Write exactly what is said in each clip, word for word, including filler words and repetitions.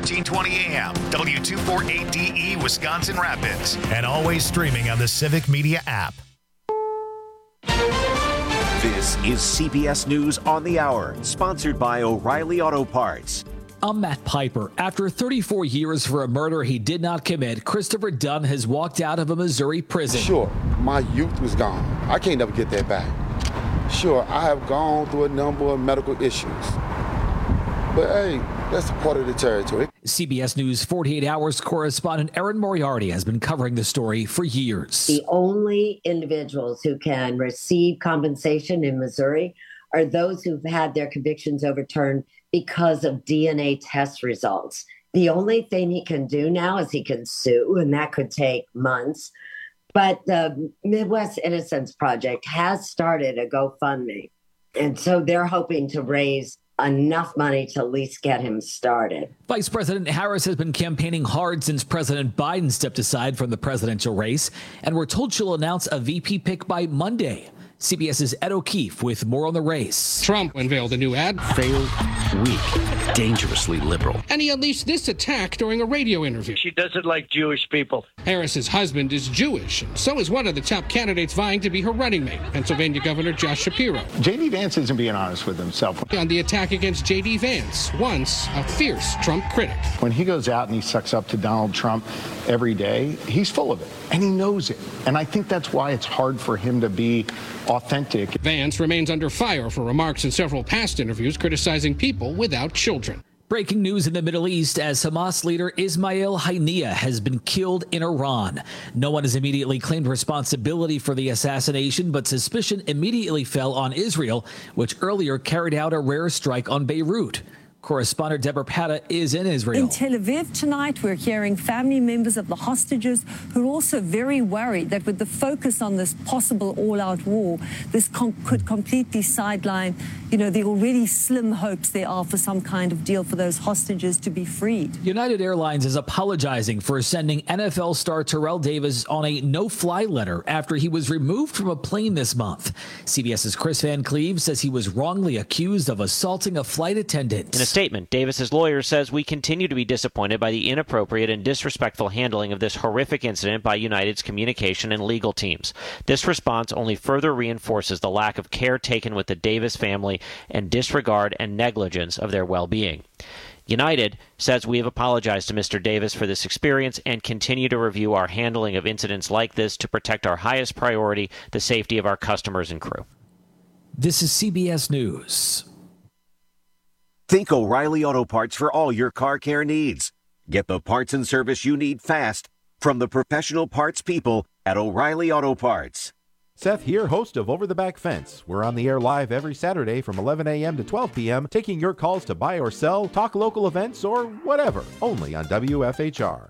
fourteen twenty A M, W two forty-eight D E, Wisconsin Rapids, and always streaming on the Civic Media app. This is C B S News on the Hour, sponsored by O'Reilly Auto Parts. I'm Matt Piper. After thirty-four years for a murder he did not commit, Christopher Dunn has walked out of a Missouri prison. Sure, my youth was gone. I can't never get that back. Sure, I have gone through a number of medical issues. But hey, that's a part of the territory. C B S News forty-eight hours correspondent Erin Moriarty has been covering the story for years. The only individuals who can receive compensation in Missouri are those who've had their convictions overturned because of D N A test results. The only thing he can do now is he can sue, and that could take months. But the Midwest Innocence Project has started a GoFundMe, and so they're hoping to raise enough money to at least get him started. Vice President Harris has been campaigning hard since President Biden stepped aside from the presidential race, and we're told she'll announce a V P pick by Monday. CBS's Ed O'Keefe with more on the race. Trump unveiled a new ad. Failed, weak, dangerously liberal. And he unleashed this attack during a radio interview. She doesn't like Jewish people. Harris's husband is Jewish, and so is one of the top candidates vying to be her running mate, Pennsylvania Governor Josh Shapiro. J D. Vance isn't being honest with himself. On the attack against J D. Vance, once a fierce Trump critic. When he goes out and he sucks up to Donald Trump every day, he's full of it, and he knows it. And I think that's why it's hard for him to be authentic. Vance remains under fire for remarks in several past interviews criticizing people without children. Breaking news in the Middle East as Hamas leader Ismail Haniyeh has been killed in Iran. No one has immediately claimed responsibility for the assassination, but suspicion immediately fell on Israel, which earlier carried out a rare strike on Beirut. Correspondent Deborah Patta is in Israel. In Tel Aviv tonight, we're hearing family members of the hostages who are also very worried that with the focus on this possible all-out war, this com- could completely sideline, you know, the already slim hopes there are for some kind of deal for those hostages to be freed. United Airlines is apologizing for sending N F L star Terrell Davis on a no-fly letter after he was removed from a plane this month. CBS's Chris Van Cleve says he was wrongly accused of assaulting a flight attendant. In a statement, Davis's lawyer says we continue to be disappointed by the inappropriate and disrespectful handling of this horrific incident by United's communication and legal teams. This response only further reinforces the lack of care taken with the Davis family and disregard and negligence of their well-being. United says we have apologized to Mister Davis for this experience and continue to review our handling of incidents like this to protect our highest priority, the safety of our customers and crew. This is C B S News. Think O'Reilly Auto Parts for all your car care needs. Get the parts and service you need fast from the professional parts people at O'Reilly Auto Parts. Seth here, host of Over the Back Fence. We're on the air live every Saturday from eleven a.m. to twelve p.m., taking your calls to buy or sell, talk local events, or whatever, only on W F H R.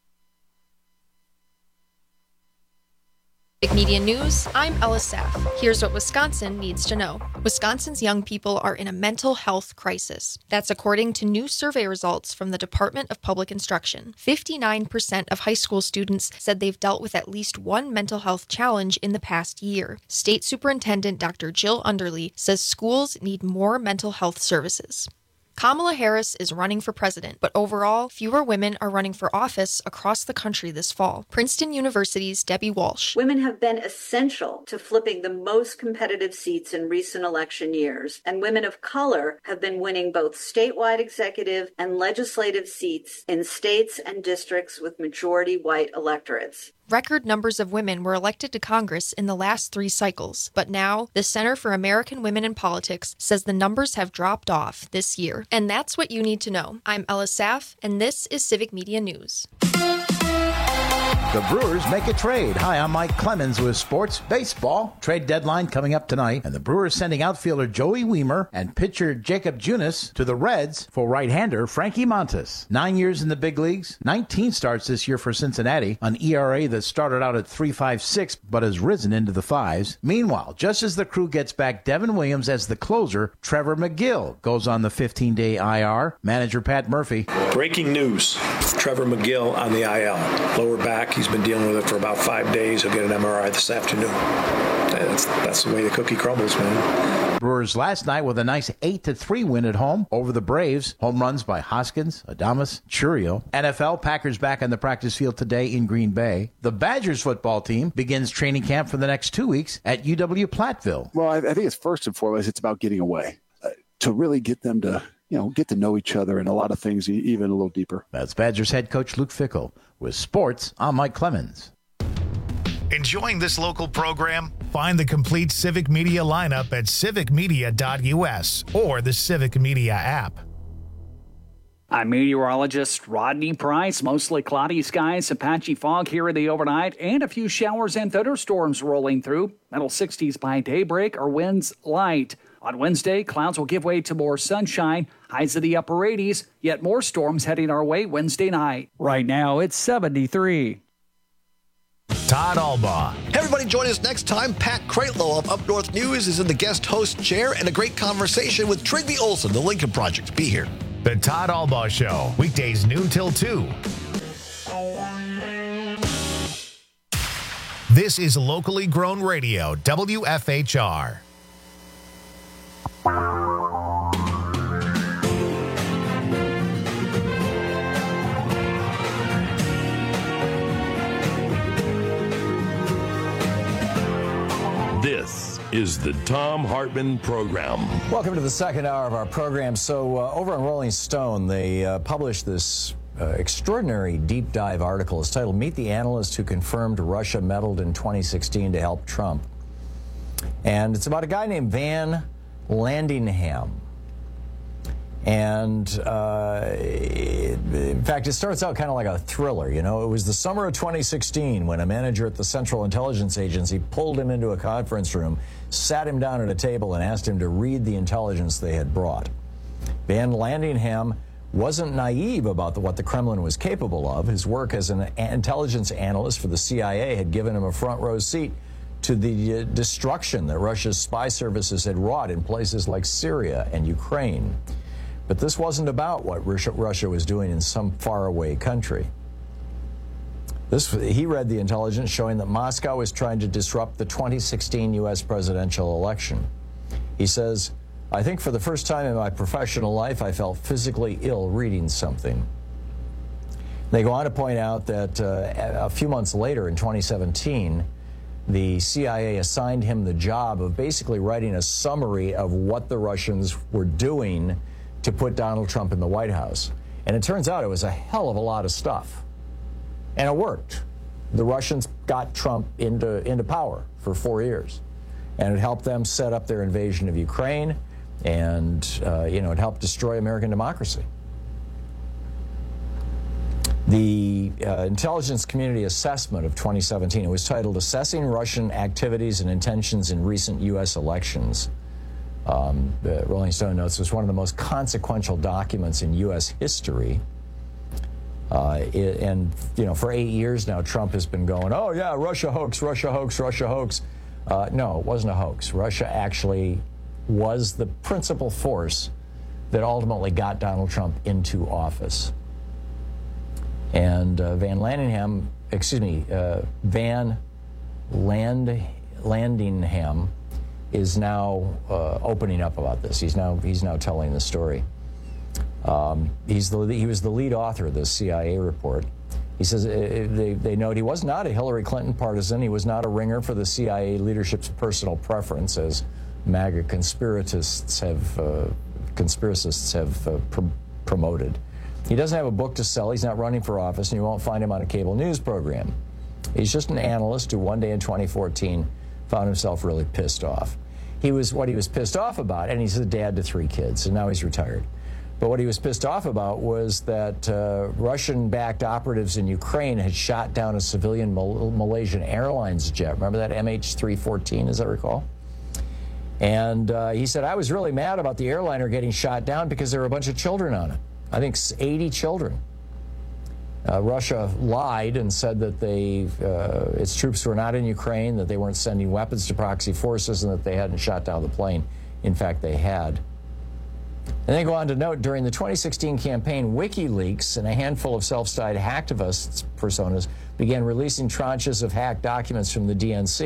Big Media News, I'm Ella Saff. Here's what Wisconsin needs to know. Wisconsin's young people are in a mental health crisis. That's according to new survey results from the Department of Public Instruction. fifty-nine percent of high school students said they've dealt with at least one mental health challenge in the past year. State Superintendent Doctor Jill Underly says schools need more mental health services. Kamala Harris is running for president, but overall, fewer women are running for office across the country this fall. Princeton University's Debbie Walsh. Women have been essential to flipping the most competitive seats in recent election years, and women of color have been winning both statewide executive and legislative seats in states and districts with majority white electorates. Record numbers of women were elected to Congress in the last three cycles, but now the Center for American Women in Politics says the numbers have dropped off this year. And that's what you need to know. I'm Ella Saff, and this is Civic Media News. The Brewers make a trade. Hi, I'm Mike Clemens with Sports Baseball. Trade deadline coming up tonight, and the Brewers sending outfielder Joey Weimer and pitcher Jacob Junis to the Reds for right-hander Frankie Montas. Nine years in the big leagues, nineteen starts this year for Cincinnati, an E R A that started out at three point five six but has risen into the fives. Meanwhile, just as the crew gets back Devin Williams as the closer, Trevor McGill goes on the fifteen-day I R. Manager Pat Murphy. Breaking news. Trevor McGill on the I L. Lower back. He's been dealing with it for about five days. He'll get an M R I this afternoon. That's, that's the way the cookie crumbles, man. Brewers last night with a nice eight to three win at home over the Braves. Home runs by Hoskins, Adames, Churio. N F L, Packers back on the practice field today in Green Bay. The Badgers football team begins training camp for the next two weeks at U W Platteville. Well, I, I think it's first and foremost, it's about getting away uh, to really get them to, you know, get to know each other and a lot of things even a little deeper. That's Badgers head coach Luke Fickell. With sports, I'm Mike Clemens. Enjoying this local program? Find the complete Civic Media lineup at civic media dot u s or the Civic Media app. I'm meteorologist Rodney Price. Mostly cloudy skies, some patchy fog here in the overnight, and a few showers and thunderstorms rolling through. Middle sixties by daybreak, our winds light. On Wednesday, clouds will give way to more sunshine, highs of the upper eighties, yet more storms heading our way Wednesday night. Right now, it's seventy-three. Todd Albaugh. Hey everybody, join us next time. Pat Kreitlow of Up North News is in the guest host chair, and a great conversation with Trygve Olsen, the Lincoln Project. Be here. The Todd Albaugh Show, weekdays noon till two. This is locally grown radio, W F H R. This is the Thom Hartmann Program. Welcome to the second hour of our program. So uh, over on Rolling Stone, they uh, published this uh, extraordinary deep dive article. It's titled, Meet the Analyst Who Confirmed Russia Meddled in twenty sixteen to Help Trump. And it's about a guy named Van Landingham. And uh, it, in fact, it starts out kind of like a thriller. You know, it was the summer of twenty sixteen when a manager at the Central Intelligence Agency pulled him into a conference room, sat him down at a table, and asked him to read the intelligence they had brought. Van Landingham wasn't naive about the, what the Kremlin was capable of. His work as an intelligence analyst for the C I A had given him a front row seat to the uh, destruction that Russia's spy services had wrought in places like Syria and Ukraine. But this wasn't about what Russia, Russia was doing in some faraway country. This, he read the intelligence showing that Moscow was trying to disrupt the twenty sixteen U S presidential election. He says, I think for the first time in my professional life, I felt physically ill reading something. They go on to point out that uh, a few months later in twenty seventeen, the C I A assigned him the job of basically writing a summary of what the Russians were doing to put Donald Trump in the White House. And it turns out it was a hell of a lot of stuff. And it worked. The Russians got Trump into, into power for four years. And it helped them set up their invasion of Ukraine. And, uh, you know, it helped destroy American democracy. The uh, intelligence community assessment of twenty seventeen, it was titled Assessing Russian Activities and Intentions in Recent U S Elections. Um, the Rolling Stone notes it was one of the most consequential documents in U S history. Uh, it, and, you know, for eight years now, Trump has been going, oh, yeah, Russia hoax, Russia hoax, Russia hoax. Uh, no, it wasn't a hoax. Russia actually was the principal force that ultimately got Donald Trump into office. And uh, Van Landingham, excuse me, uh, Van Land, Landingham is now uh, opening up about this. He's now he's now telling the story. Um, he's the he was the lead author of this C I A report. He says uh, they they note he was not a Hillary Clinton partisan. He was not a ringer for the C I A leadership's personal preference, as MAGA conspiracists have uh, conspiracists have uh, pr- promoted. He doesn't have a book to sell. He's not running for office, and you won't find him on a cable news program. He's just an analyst who one day in twenty fourteen found himself really pissed off. He was what he was pissed off about, and he's a dad to three kids, and now he's retired. But what he was pissed off about was that uh, Russian-backed operatives in Ukraine had shot down a civilian Mal- Malaysian Airlines jet. Remember that M H three fourteen, as I recall? And uh, he said, I was really mad about the airliner getting shot down because there were a bunch of children on it. I think eighty children. Uh, Russia lied and said that they, uh, its troops were not in Ukraine, that they weren't sending weapons to proxy forces, and that they hadn't shot down the plane. In fact, they had. And they go on to note, during the twenty sixteen campaign, WikiLeaks and a handful of self-styled hacktivist personas began releasing tranches of hacked documents from the D N C,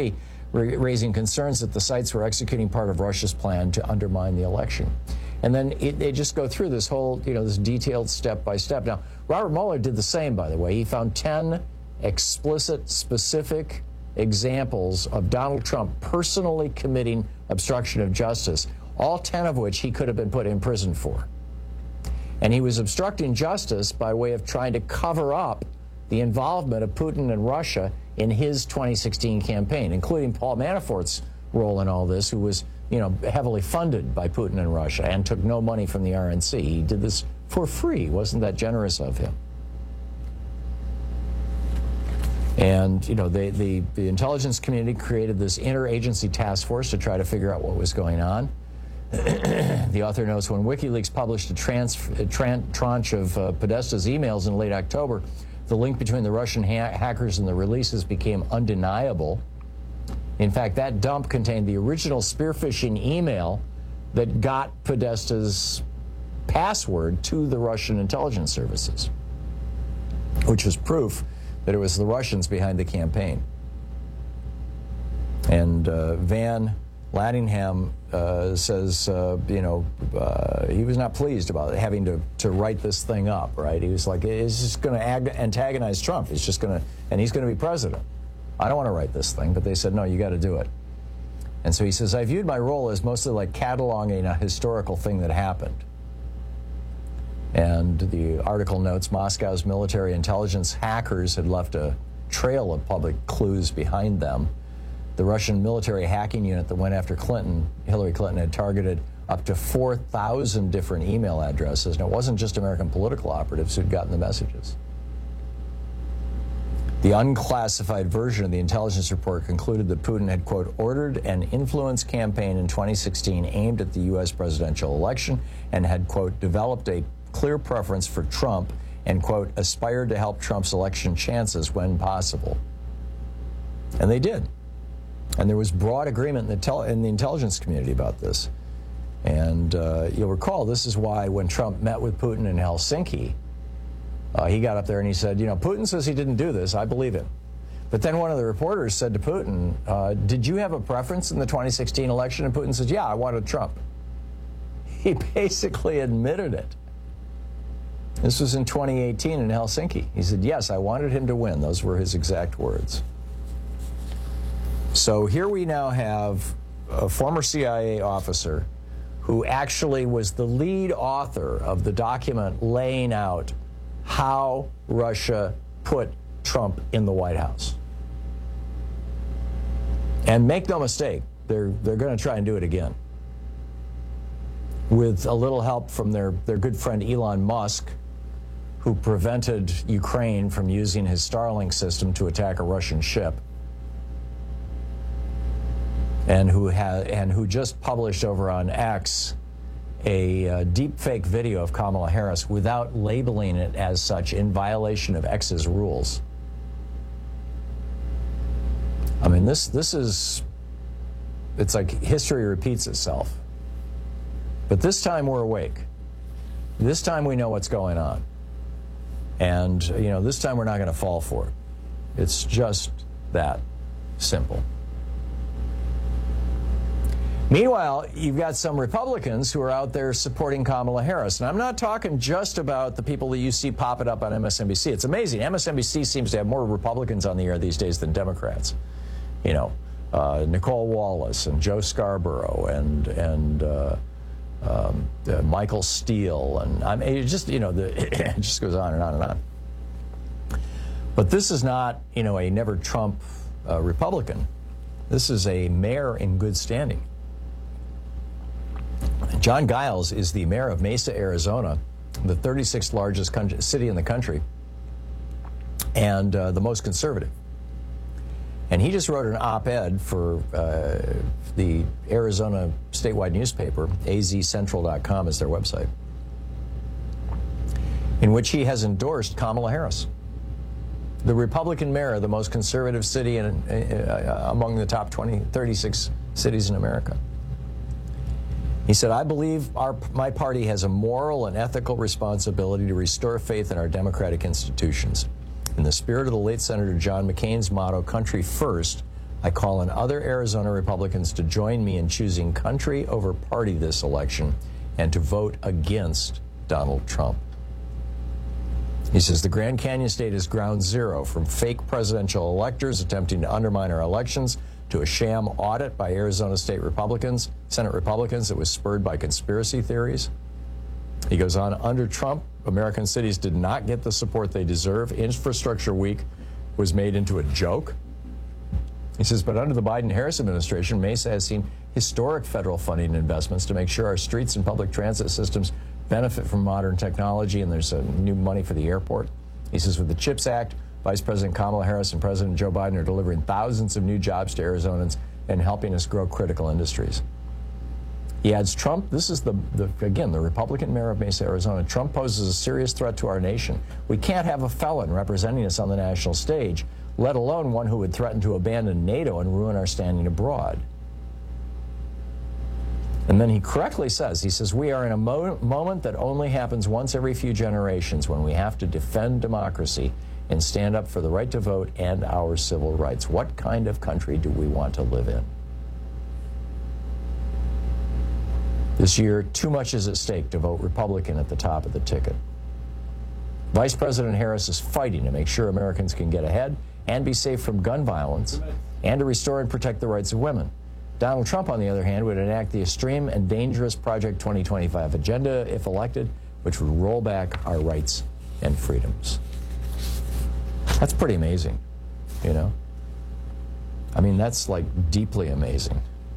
ra- raising concerns that the sites were executing part of Russia's plan to undermine the election. And then it, they just go through this whole, you know, this detailed step by step. Now, Robert Mueller did the same, by the way. He found ten explicit, specific examples of Donald Trump personally committing obstruction of justice, all ten of which he could have been put in prison for. And he was obstructing justice by way of trying to cover up the involvement of Putin and Russia in his twenty sixteen campaign, including Paul Manafort's role in all this, who was, you know, heavily funded by Putin and Russia and took no money from the R N C. He did this for free. Wasn't that generous of him? And, you know, they, the, the intelligence community created this interagency task force to try to figure out what was going on. The author notes, when WikiLeaks published a, trans, a tran, tranche of uh, Podesta's emails in late October, the link between the Russian ha hackers and the releases became undeniable. In fact, that dump contained the original spear phishing email that got Podesta's password to the Russian intelligence services, which was proof that it was the Russians behind the campaign. And uh, Van Lattingham uh, says, uh, you know, uh, he was not pleased about having to, to write this thing up, right? He was like, it's just going to antagonize Trump. It's just going to, and he's going to be president. I don't want to write this thing, but they said, no, you got to do it. And so he says, I viewed my role as mostly like cataloging a historical thing that happened. And the article notes Moscow's military intelligence hackers had left a trail of public clues behind them. The Russian military hacking unit that went after Clinton, Hillary Clinton, had targeted up to four thousand different email addresses. And it wasn't just American political operatives who'd gotten the messages. The unclassified version of the intelligence report concluded that Putin had, quote, ordered an influence campaign in twenty sixteen aimed at the U S presidential election and had, quote, developed a clear preference for Trump and, quote, aspired to help Trump's election chances when possible. And they did. And there was broad agreement in the, tel in the intelligence community about this. And uh, you'll recall, this is why when Trump met with Putin in Helsinki, uh, he got up there and he said, you know, Putin says he didn't do this. I believe him. But then one of the reporters said to Putin, uh, did you have a preference in the twenty sixteen election? And Putin says, yeah, I wanted Trump. He basically admitted it. This was in twenty eighteen in Helsinki. He said, yes, I wanted him to win. Those were his exact words. So here we now have a former C I A officer who actually was the lead author of the document laying out how Russia put Trump in the White House. And make no mistake, they're, they're going to try and do it again. With a little help from their, their good friend Elon Musk, who prevented Ukraine from using his Starlink system to attack a Russian ship, and who had and who just published over on X a uh, deep fake video of Kamala Harris without labeling it as such, in violation of X's rules. I mean, this this is, it's like history repeats itself. But this time we're awake. This time we know what's going on. And, you know, this time we're not going to fall for it. It's just that simple. Meanwhile, you've got some Republicans who are out there supporting Kamala Harris. And I'm not talking just about the people that you see popping up on M S N B C. It's amazing. M S N B C seems to have more Republicans on the air these days than Democrats. You know, uh, Nicole Wallace and Joe Scarborough and, and uh, um, uh, Michael Steele. And I mean, it just, you know, the, it just goes on and on and on. But this is not, you know, a never Trump uh, Republican. This is a mayor in good standing. John Giles is the mayor of Mesa, Arizona, the thirty-sixth largest country, city in the country, and uh, the most conservative. And he just wrote an op-ed for uh, the Arizona statewide newspaper, A Z central dot com is their website, in which he has endorsed Kamala Harris, the Republican mayor of the most conservative city in, uh, among the top twenty, thirty-six cities in America. He said, I believe our, my party has a moral and ethical responsibility to restore faith in our democratic institutions. In the spirit of the late Senator John McCain's motto, country first, I call on other Arizona Republicans to join me in choosing country over party this election and to vote against Donald Trump. He says the Grand Canyon State is ground zero, from fake presidential electors attempting to undermine our elections to a sham audit by Arizona State Republicans, Senate Republicans that was spurred by conspiracy theories. He goes on, under Trump, American cities did not get the support they deserve. Infrastructure Week was made into a joke. He says, but under the Biden-Harris administration, Mesa has seen historic federal funding and investments to make sure our streets and public transit systems benefit from modern technology, and there's a new money for the airport. He says, with the CHIPS Act, Vice President Kamala Harris and President Joe Biden are delivering thousands of new jobs to Arizonans and helping us grow critical industries. He adds, Trump, this is the, the, again, the Republican mayor of Mesa, Arizona. Trump poses a serious threat to our nation. We can't have a felon representing us on the national stage, let alone one who would threaten to abandon NATO and ruin our standing abroad. And then he correctly says, he says, we are in a mo- moment that only happens once every few generations, when we have to defend democracy and stand up for the right to vote and our civil rights. What kind of country do we want to live in? This year, too much is at stake to vote Republican at the top of the ticket. Vice President Harris is fighting to make sure Americans can get ahead and be safe from gun violence, and to restore and protect the rights of women. Donald Trump, on the other hand, would enact the extreme and dangerous Project twenty twenty-five agenda if elected, which would roll back our rights and freedoms. That's pretty amazing, you know? I mean, that's like deeply amazing.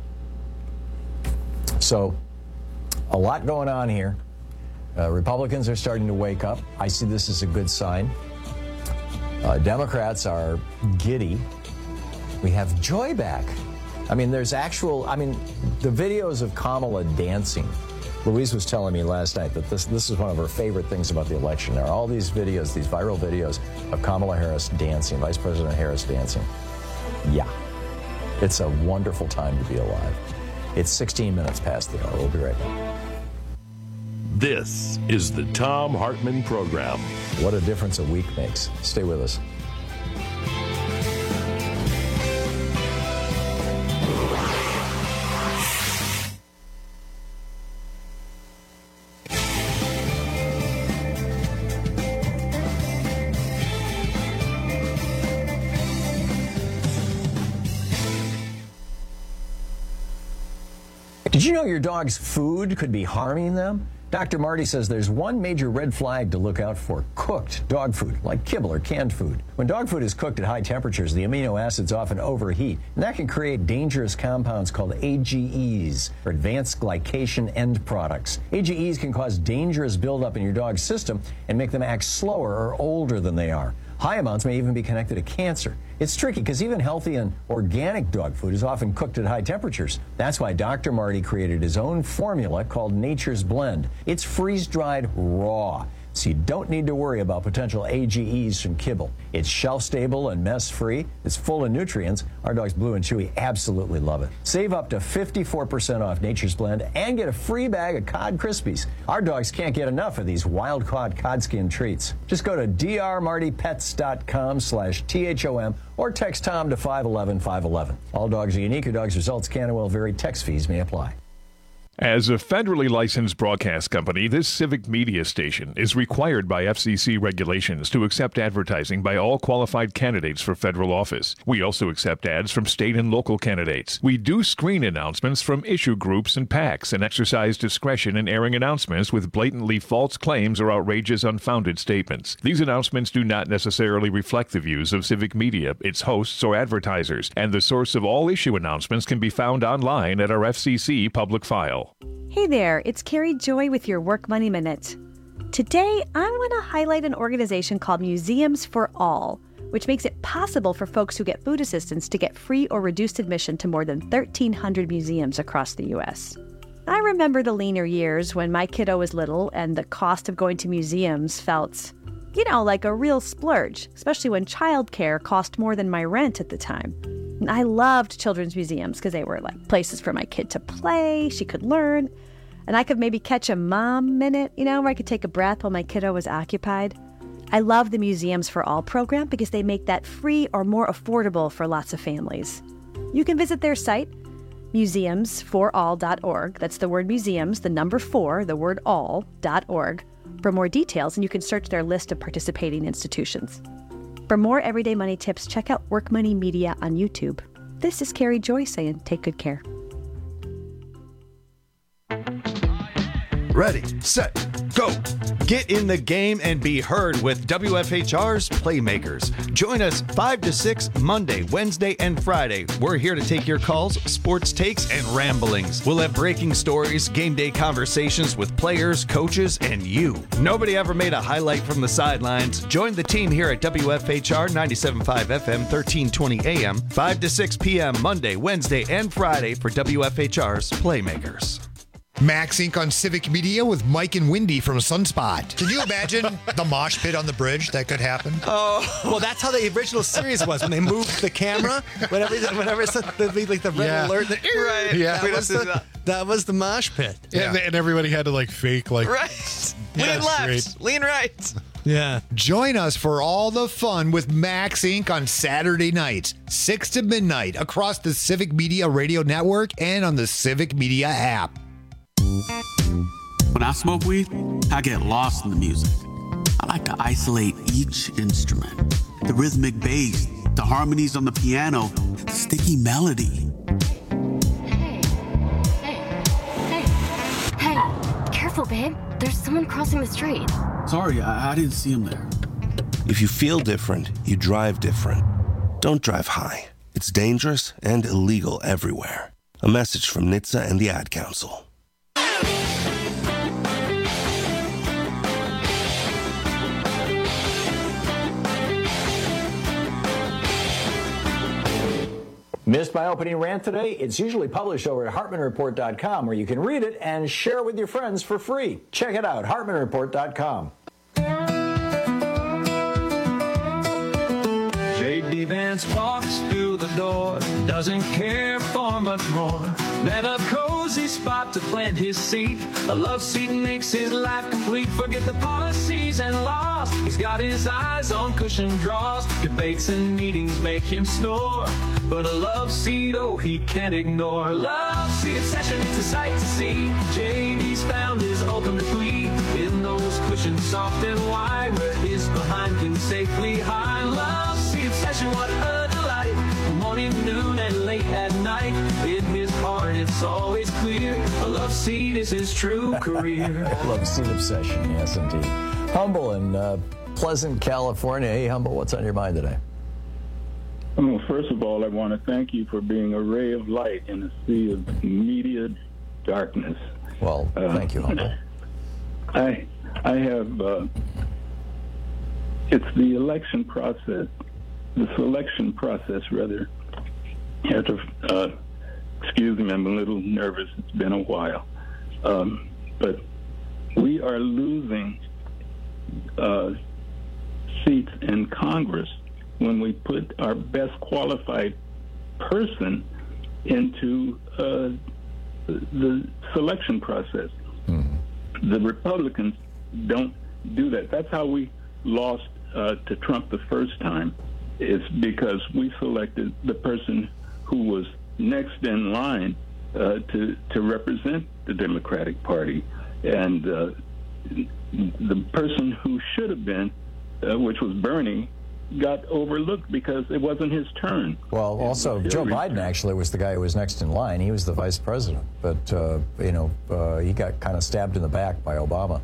So, a lot going on here. Uh, Republicans are starting to wake up. I see this as a good sign. Uh, Democrats are giddy. We have joy back. I mean, there's actual, I mean, the videos of Kamala dancing. Louise was telling me last night that this this is one of her favorite things about the election. There are all these videos, these viral videos of Kamala Harris dancing, Vice President Harris dancing. Yeah, it's a wonderful time to be alive. It's sixteen minutes past the hour. We'll be right back. This is the Thom Hartmann Program. What a difference a week makes. Stay with us. Did you know your dog's food could be harming them? Doctor Marty says there's one major red flag to look out for: cooked dog food, like kibble or canned food. When dog food is cooked at high temperatures, the amino acids often overheat, and that can create dangerous compounds called A G Es, or advanced glycation end products. A G Es can cause dangerous buildup in your dog's system and make them act slower or older than they are. High amounts may even be connected to cancer. It's tricky because even healthy and organic dog food is often cooked at high temperatures. That's why Doctor Marty created his own formula called Nature's Blend. It's freeze-dried raw, so you don't need to worry about potential A G Es from kibble. It's shelf-stable and mess-free. It's full of nutrients. Our dogs Blue and Chewy absolutely love it. Save up to fifty-four percent off Nature's Blend and get a free bag of Cod Krispies. Our dogs can't get enough of these wild-caught cod skin treats. Just go to drmartypets.com slash THOM or text Tom to five one one five one one. All dogs are unique. Your dog's results can and will vary. Text fees may apply. As a federally licensed broadcast company, this civic media station is required by F C C regulations to accept advertising by all qualified candidates for federal office. We also accept ads from state and local candidates. We do screen announcements from issue groups and PACs and exercise discretion in airing announcements with blatantly false claims or outrageous, unfounded statements. These announcements do not necessarily reflect the views of civic media, its hosts, or advertisers, and the source of all issue announcements can be found online at our F C C public file. Hey there, it's Carrie Joy with your Work Money Minute. Today, I want to highlight an organization called Museums for All, which makes it possible for folks who get food assistance to get free or reduced admission to more than thirteen hundred museums across the U S. I remember the leaner years when my kiddo was little and the cost of going to museums felt, you know, like a real splurge, especially when childcare cost more than my rent at the time. And I loved children's museums because they were like places for my kid to play, she could learn, and I could maybe catch a mom minute, you know, where I could take a breath while my kiddo was occupied. I love the Museums for All program because they make that free or more affordable for lots of families. You can visit their site, museums for all dot org. That's the word museums, the number four, the word all dot org, for more details, and you can search their list of participating institutions. For more Everyday Money tips, check out Work Money Media on YouTube. This is Carrie Joy saying take good care. Ready, set, go. Get in the game and be heard with W F H R's Playmakers. Join us five to six Monday, Wednesday, and Friday. We're here to take your calls, sports takes, and ramblings. We'll have breaking stories, game day conversations with players, coaches, and you. Nobody ever made a highlight from the sidelines. Join the team here at W F H R ninety-seven point five F M, thirteen twenty A M, five to six P M Monday, Wednesday, and Friday for W F H R's Playmakers. Max Incorporated on Civic Media with Mike and Wendy from Sunspot. Can you imagine the mosh pit on the bridge that could happen? Oh, well, that's how the original series was when they moved the camera. Whenever, whenever it's the, like the red Yeah. alert, the, Right. Yeah. that, was the, that was the mosh pit. Yeah. And, and everybody had to like fake like Right. Yeah, Lean that's left, great. lean right. Yeah. Join us for all the fun with Max Incorporated on Saturday nights, six to midnight, across the Civic Media Radio Network and on the Civic Media app. When I smoke weed, I get lost in the music. I like to isolate each instrument. The rhythmic bass, the harmonies on the piano, the sticky melody. Hey, careful, babe. There's someone crossing the street. Sorry, I, I didn't see him there. If you feel different, you drive different. Don't drive high. It's dangerous and illegal everywhere. A message from N H T S A and the Ad Council. Missed my opening rant today? It's usually published over at Hartman Report dot com, where you can read it and share it with your friends for free. Check it out, Hartman Report dot com. J D. Vance walks through the door, doesn't care for much more than a cozy spot to plant his seat. A love seat makes his life complete. Forget the policies and laws. He's got his eyes on cushioned draws. Debates and meetings make him snore, but a love seat, oh, he can't ignore. Love seat session to sight to see. J D's found his ultimate glee in those cushions soft and wide, where his behind can safely hide. Love seat session, what a delight. Morning, noon, and late at night. In his heart, it's always clear. A love seat is his true career. Love seat obsession, yes, indeed. Humble in uh, Pleasant, California. Hey, Humble, what's on your mind today? Well, first of all, I want to thank you for being a ray of light in a sea of media darkness. Well, uh, thank you, Humble. I, I have, uh, it's the election process, the selection process, rather. You have to, uh, excuse me, I'm a little nervous. It's been a while. Um, but we are losing uh, seats in Congress when we put our best qualified person into uh, the selection process. Mm-hmm. The Republicans don't do that. That's how we lost uh, to Trump the first time. It's because we selected the person who was next in line uh, to to represent the Democratic Party, and uh, the person who should have been, uh, which was Bernie, got overlooked because it wasn't his turn. Well, also, Joe Biden actually was the guy who was next in line. He was the vice president, but, uh, you know, uh, he got kind of stabbed in the back by Obama.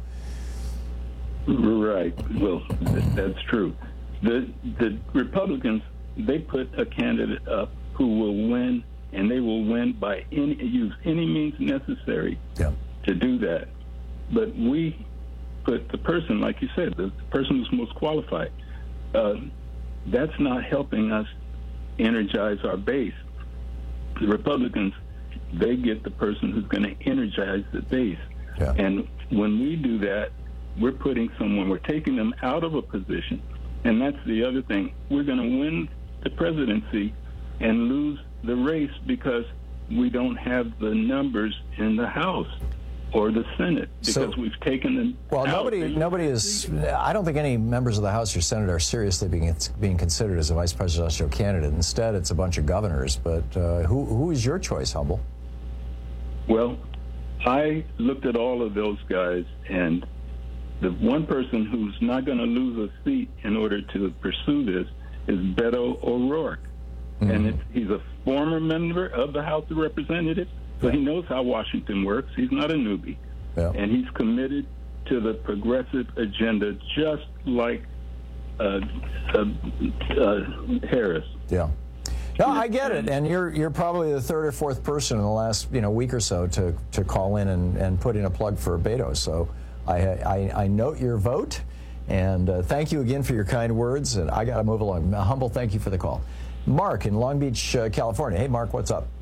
Right. Well, th- that's true. The the Republicans, they put a candidate up who will win, and they will win by any use any means necessary yeah. to do that. But we put the person, like you said, the person who's most qualified. Uh, that's not helping us energize our base. The Republicans, they get the person who's going to energize the base. Yeah. And when we do that, we're putting someone, we're taking them out of a position. And that's the other thing. We're going to win the presidency and lose the race because we don't have the numbers in the House. or the Senate, because So- we've taken them Well, out. nobody, nobody is. I don't think any members of the House or Senate are seriously being being considered as a vice presidential candidate. Instead, it's a bunch of governors. But uh, who who is your choice, Humble? Well, I looked at all of those guys, and the one person who's not going to lose a seat in order to pursue this is Beto O'Rourke. Mm-hmm. And it's, he's a former member of the House of Representatives, so he knows how Washington works. He's not a newbie. Yeah. And he's committed to the progressive agenda, just like uh, uh, uh, Harris. Yeah. No, I get it, and you're you're probably the third or fourth person in the last you know week or so to, to call in and, and put in a plug for Beto. So I I, I note your vote, and uh, thank you again for your kind words. And I got to move along. Humble, thank you for the call. Mark in Long Beach, uh, California. Hey, Mark, what's up?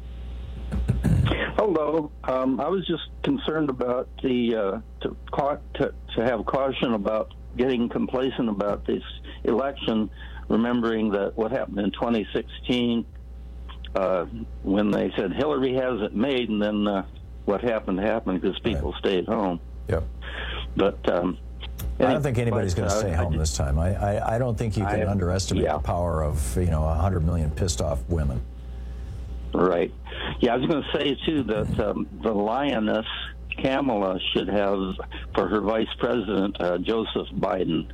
Hello. Um, I was just concerned about the uh, to, ca- to to have caution about getting complacent about this election, remembering that what happened in twenty sixteen uh, when they said Hillary has it made, and then uh, what happened happened because people right. stayed home. Yep. But um, I don't think anybody's going to uh, stay home I, this time. I, I, I don't think you can I, underestimate yeah. the power of you know one hundred million pissed off women. Right. Yeah, I was going to say, too, that um, the lioness, Kamala, should have, for her vice president, uh, Joseph Biden.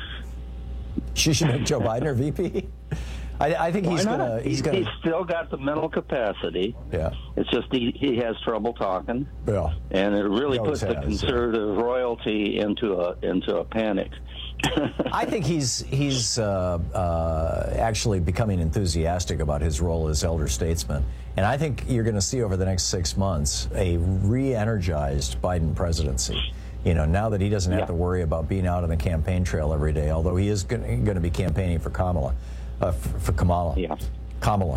She should make Joe Biden her V P? I, I think he's going to... He's, he's, he's still got the mental capacity. Yeah. It's just he, he has trouble talking. Yeah. And it really He puts the has, conservative yeah. royalty into a into a panic. I think he's he's uh, uh, actually becoming enthusiastic about his role as elder statesman. And I think you're going to see over the next six months a re-energized Biden presidency. You know, now that he doesn't have yeah. to worry about being out on the campaign trail every day, although he is going to be campaigning for Kamala, uh, for, for Kamala. Yeah. Kamala.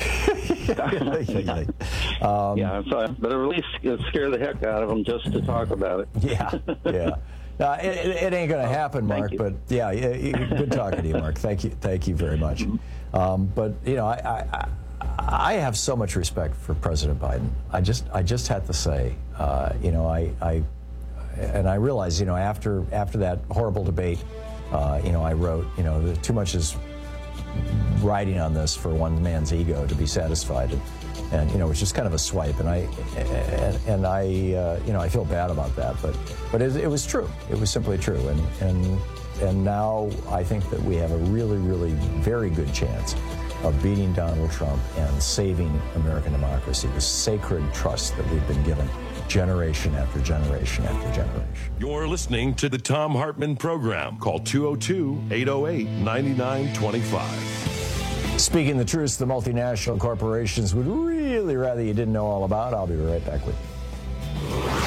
um, yeah, so, but at least scare the heck out of him just to talk about it. Yeah, yeah. Uh, it, it ain't going to happen, Mark. But yeah, good talking to you, Mark. Thank you, thank you very much. Um, but you know, I, I, I have so much respect for President Biden. I just, I just had to say, uh, you know, I, I, and I realize, you know, after after that horrible debate, uh, you know, I wrote, you know, that too much is riding on this for one man's ego to be satisfied. And, And, you know, it's just kind of a swipe, and I, and, and I, uh, you know, I feel bad about that, but, but it, it was true. It was simply true, and, and, and now I think that we have a really, really very good chance of beating Donald Trump and saving American democracy, the sacred trust that we've been given generation after generation after generation. You're listening to the Thom Hartmann Program. Call two oh two, eight oh eight, nine nine two five. Speaking the truth, the multinational corporations would really rather you didn't know all about. I'll be right back with you.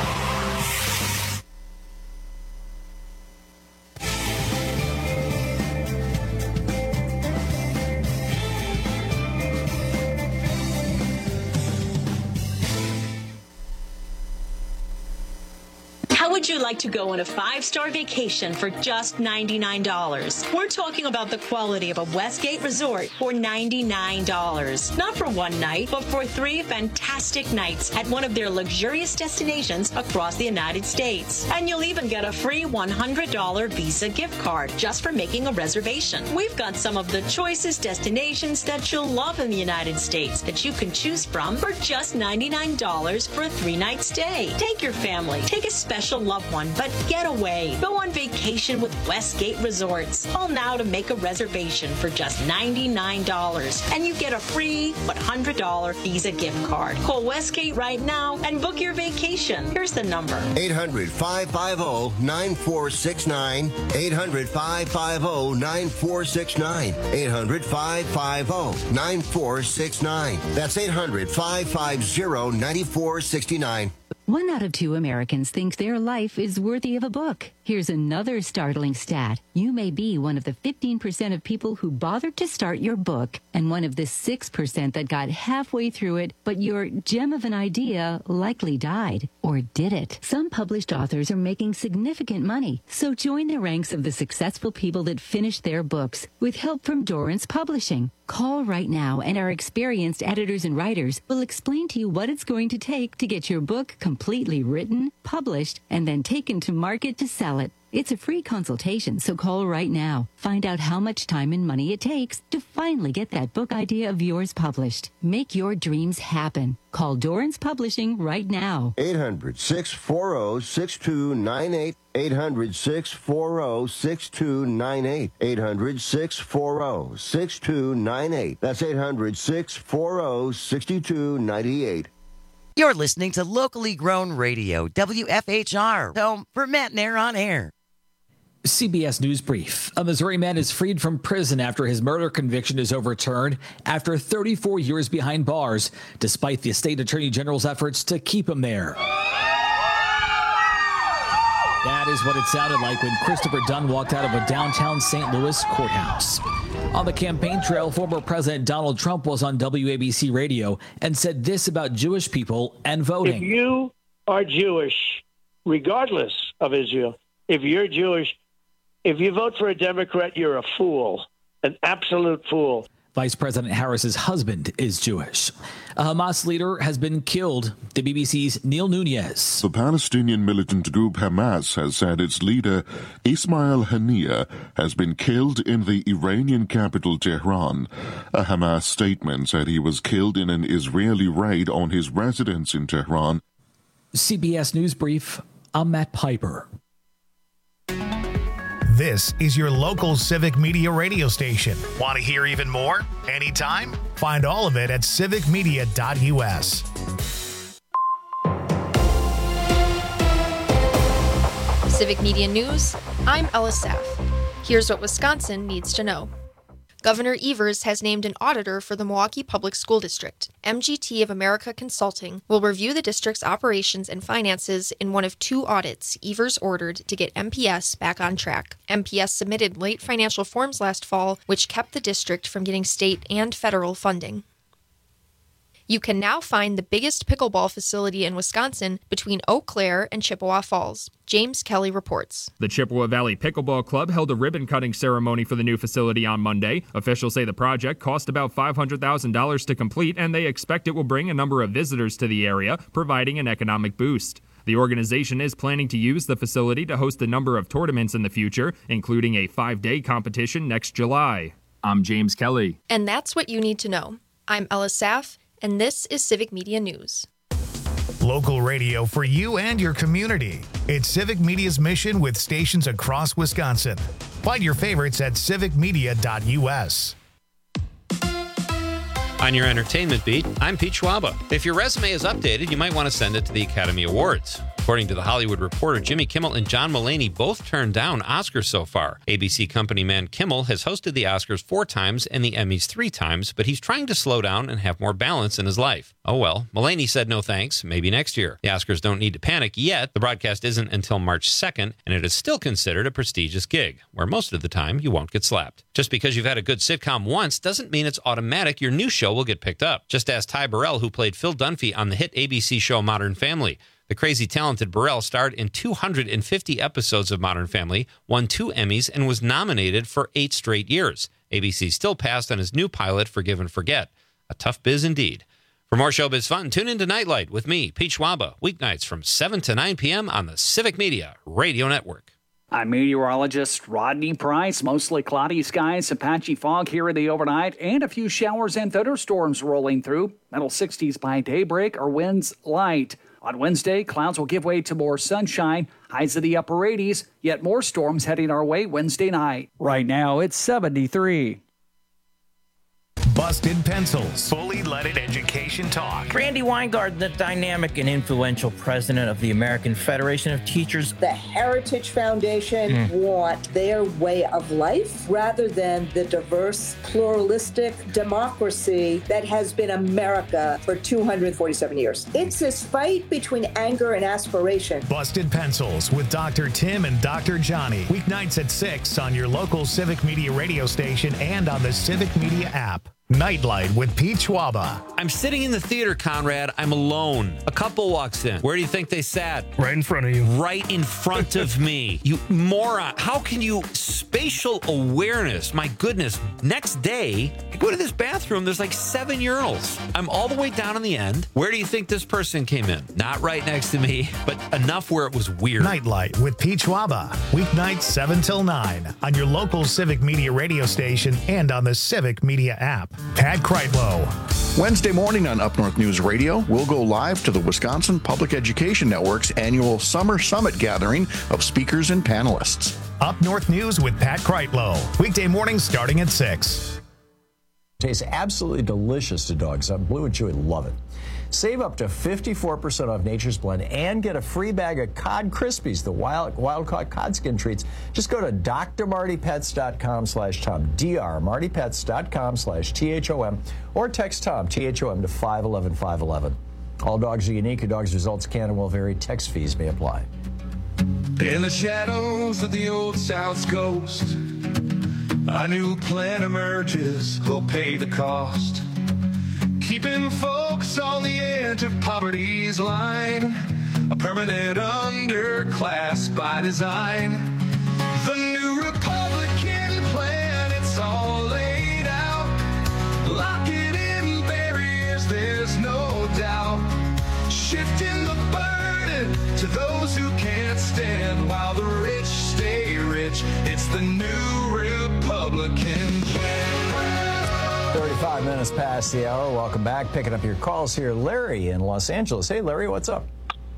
How would you like to go on a five-star vacation for just ninety-nine dollars? We're talking about the quality of a Westgate resort for ninety-nine dollars. Not for one night, but for three fantastic nights at one of their luxurious destinations across the United States. And you'll even get a free one hundred dollars Visa gift card just for making a reservation. We've got some of the choicest destinations that you'll love in the United States that you can choose from for just ninety-nine dollars for a three-night stay. Take your family. Take a special loved one, but get away. Go on vacation with Westgate Resorts. Call now to make a reservation for just ninety-nine dollars, and you get a free one hundred dollars Visa gift card. Call Westgate right now and book your vacation. Here's the number. eight hundred, five five zero, nine four six nine. eight hundred, five five zero, nine four six nine. eight hundred, five five zero, nine four six nine. That's eight hundred, five five zero, nine four six nine. One out of two Americans think their life is worthy of a book. Here's another startling stat. You may be one of the fifteen percent of people who bothered to start your book, and one of the six percent that got halfway through it, but your gem of an idea likely died. Or did it? Some published authors are making significant money, so join the ranks of the successful people that finished their books with help from Dorrance Publishing. Call right now, and our experienced editors and writers will explain to you what it's going to take to get your book completed. completely written, published, and then taken to market to sell it. It's a free consultation, so call right now. Find out how much time and money it takes to finally get that book idea of yours published. Make your dreams happen. Call Dorrance Publishing right now. eight hundred, six four zero, six two nine eight. eight hundred, six four zero, six two nine eight. eight hundred, six four zero, six two nine eight. That's eight hundred, six four zero, six two nine eight. You're listening to locally grown radio, W F H R, home for Matt Nair on air. C B S News Brief. A Missouri man is freed from prison after his murder conviction is overturned after thirty-four years behind bars, despite the state attorney general's efforts to keep him there. That is what it sounded like when Christopher Dunn walked out of a downtown Saint Louis courthouse. On the campaign trail, former President Donald Trump was on W A B C radio and said this about Jewish people and voting. If you are Jewish, regardless of Israel, if you're Jewish, if you vote for a Democrat, you're a fool, an absolute fool. Vice President Harris's husband is Jewish. A Hamas leader has been killed. The B B C's Neil Nunez. The Palestinian militant group Hamas has said its leader, Ismail Haniyeh, has been killed in the Iranian capital Tehran. A Hamas statement said he was killed in an Israeli raid on his residence in Tehran. C B S News Brief, I'm Matt Piper. This is your local Civic Media radio station. Want to hear even more? Anytime? Find all of it at civic media dot U S. Civic Media News, I'm Ella Saff. Here's what Wisconsin needs to know. Governor Evers has named an auditor for the Milwaukee Public School District. M G T of America Consulting will review the district's operations and finances in one of two audits Evers ordered to get M P S back on track. M P S submitted late financial forms last fall, which kept the district from getting state and federal funding. You can now find the biggest pickleball facility in Wisconsin between Eau Claire and Chippewa Falls. James Kelly reports. The Chippewa Valley Pickleball Club held a ribbon-cutting ceremony for the new facility on Monday. Officials say the project cost about five hundred thousand dollars to complete, and they expect it will bring a number of visitors to the area, providing an economic boost. The organization is planning to use the facility to host a number of tournaments in the future, including a five-day competition next July. I'm James Kelly. And that's what you need to know. I'm Ella Saff, and this is Civic Media News. Local radio for you and your community. It's Civic Media's mission with stations across Wisconsin. Find your favorites at civic media dot U S. On your entertainment beat, I'm Pete Schwaba. If your resume is updated, you might want to send it to the Academy Awards. According to The Hollywood Reporter, Jimmy Kimmel and John Mulaney both turned down Oscars so far. A B C company man Kimmel has hosted the Oscars four times and the Emmys three times, but he's trying to slow down and have more balance in his life. Oh well, Mulaney said no thanks, maybe next year. The Oscars don't need to panic yet. The broadcast isn't until March second, and it is still considered a prestigious gig, where most of the time you won't get slapped. Just because you've had a good sitcom once doesn't mean it's automatic your new show will get picked up. Just ask Ty Burrell, who played Phil Dunphy on the hit A B C show Modern Family. The crazy talented Burrell starred in two hundred fifty episodes of Modern Family, won two Emmys, and was nominated for eight straight years. A B C still passed on his new pilot, Forgive and Forget. A tough biz indeed. For more showbiz fun, tune into Nightlight with me, Pete Schwaba, weeknights from seven to nine p.m. on the Civic Media Radio Network. I'm meteorologist Rodney Price. Mostly cloudy skies, some patchy fog here in the overnight, and a few showers and thunderstorms rolling through. Middle sixties by daybreak, our winds light. On Wednesday, clouds will give way to more sunshine, highs of the upper eighties, yet more storms heading our way Wednesday night. Right now, it's seventy-three. Busted Pencils, fully leaded education talk. Randy Weingart, the dynamic and influential president of the American Federation of Teachers. The Heritage Foundation mm. want their way of life rather than the diverse, pluralistic democracy that has been America for two hundred forty-seven years. It's this fight between anger and aspiration. Busted Pencils with Doctor Tim and Doctor Johnny. Weeknights at six on your local Civic Media radio station and on the Civic Media app. Nightlight with Pete Schwaba. I'm sitting in the theater, Conrad. I'm alone. A couple walks in. Where do you think they sat? Right in front of you. Right in front of me. You moron. How can you... Spatial awareness. My goodness. Next day, I go to this bathroom. There's like seven urinals. I'm all the way down in the end. Where do you think this person came in? Not right next to me, but enough where it was weird. Nightlight with Pete Schwaba. Weeknights seven till nine on your local Civic Media radio station and on the Civic Media app. Pat Kreitlow. Wednesday morning on Up North News Radio, we'll go live to the Wisconsin Public Education Network's annual Summer Summit gathering of speakers and panelists. Up North News with Pat Kreitlow. Weekday mornings starting at six. Tastes absolutely delicious to dogs. Blue and Chewy love it. Save up to fifty-four percent off Nature's Blend and get a free bag of Cod Krispies, the wild, wild caught cod skin treats. Just go to d r marty pets dot com slash Tom, d r marty pets dot com slash T H O M, or text Tom, T H O M, to five one one five one one. All dogs are unique. Your dog's results can and will vary. Text fees may apply. In the shadows of the old South Coast, a new plan emerges, will pay the cost. Keeping folks on the edge of poverty's line, a permanent underclass by design. The new Republican plan, it's all laid out. Lock it in barriers, there's no doubt. Shifting the burden to those who can't stand while the rich stay rich. It's the new Republican plan. thirty-five minutes past the hour. Welcome back. Picking up your calls here. Larry in Los Angeles. Hey, Larry, what's up?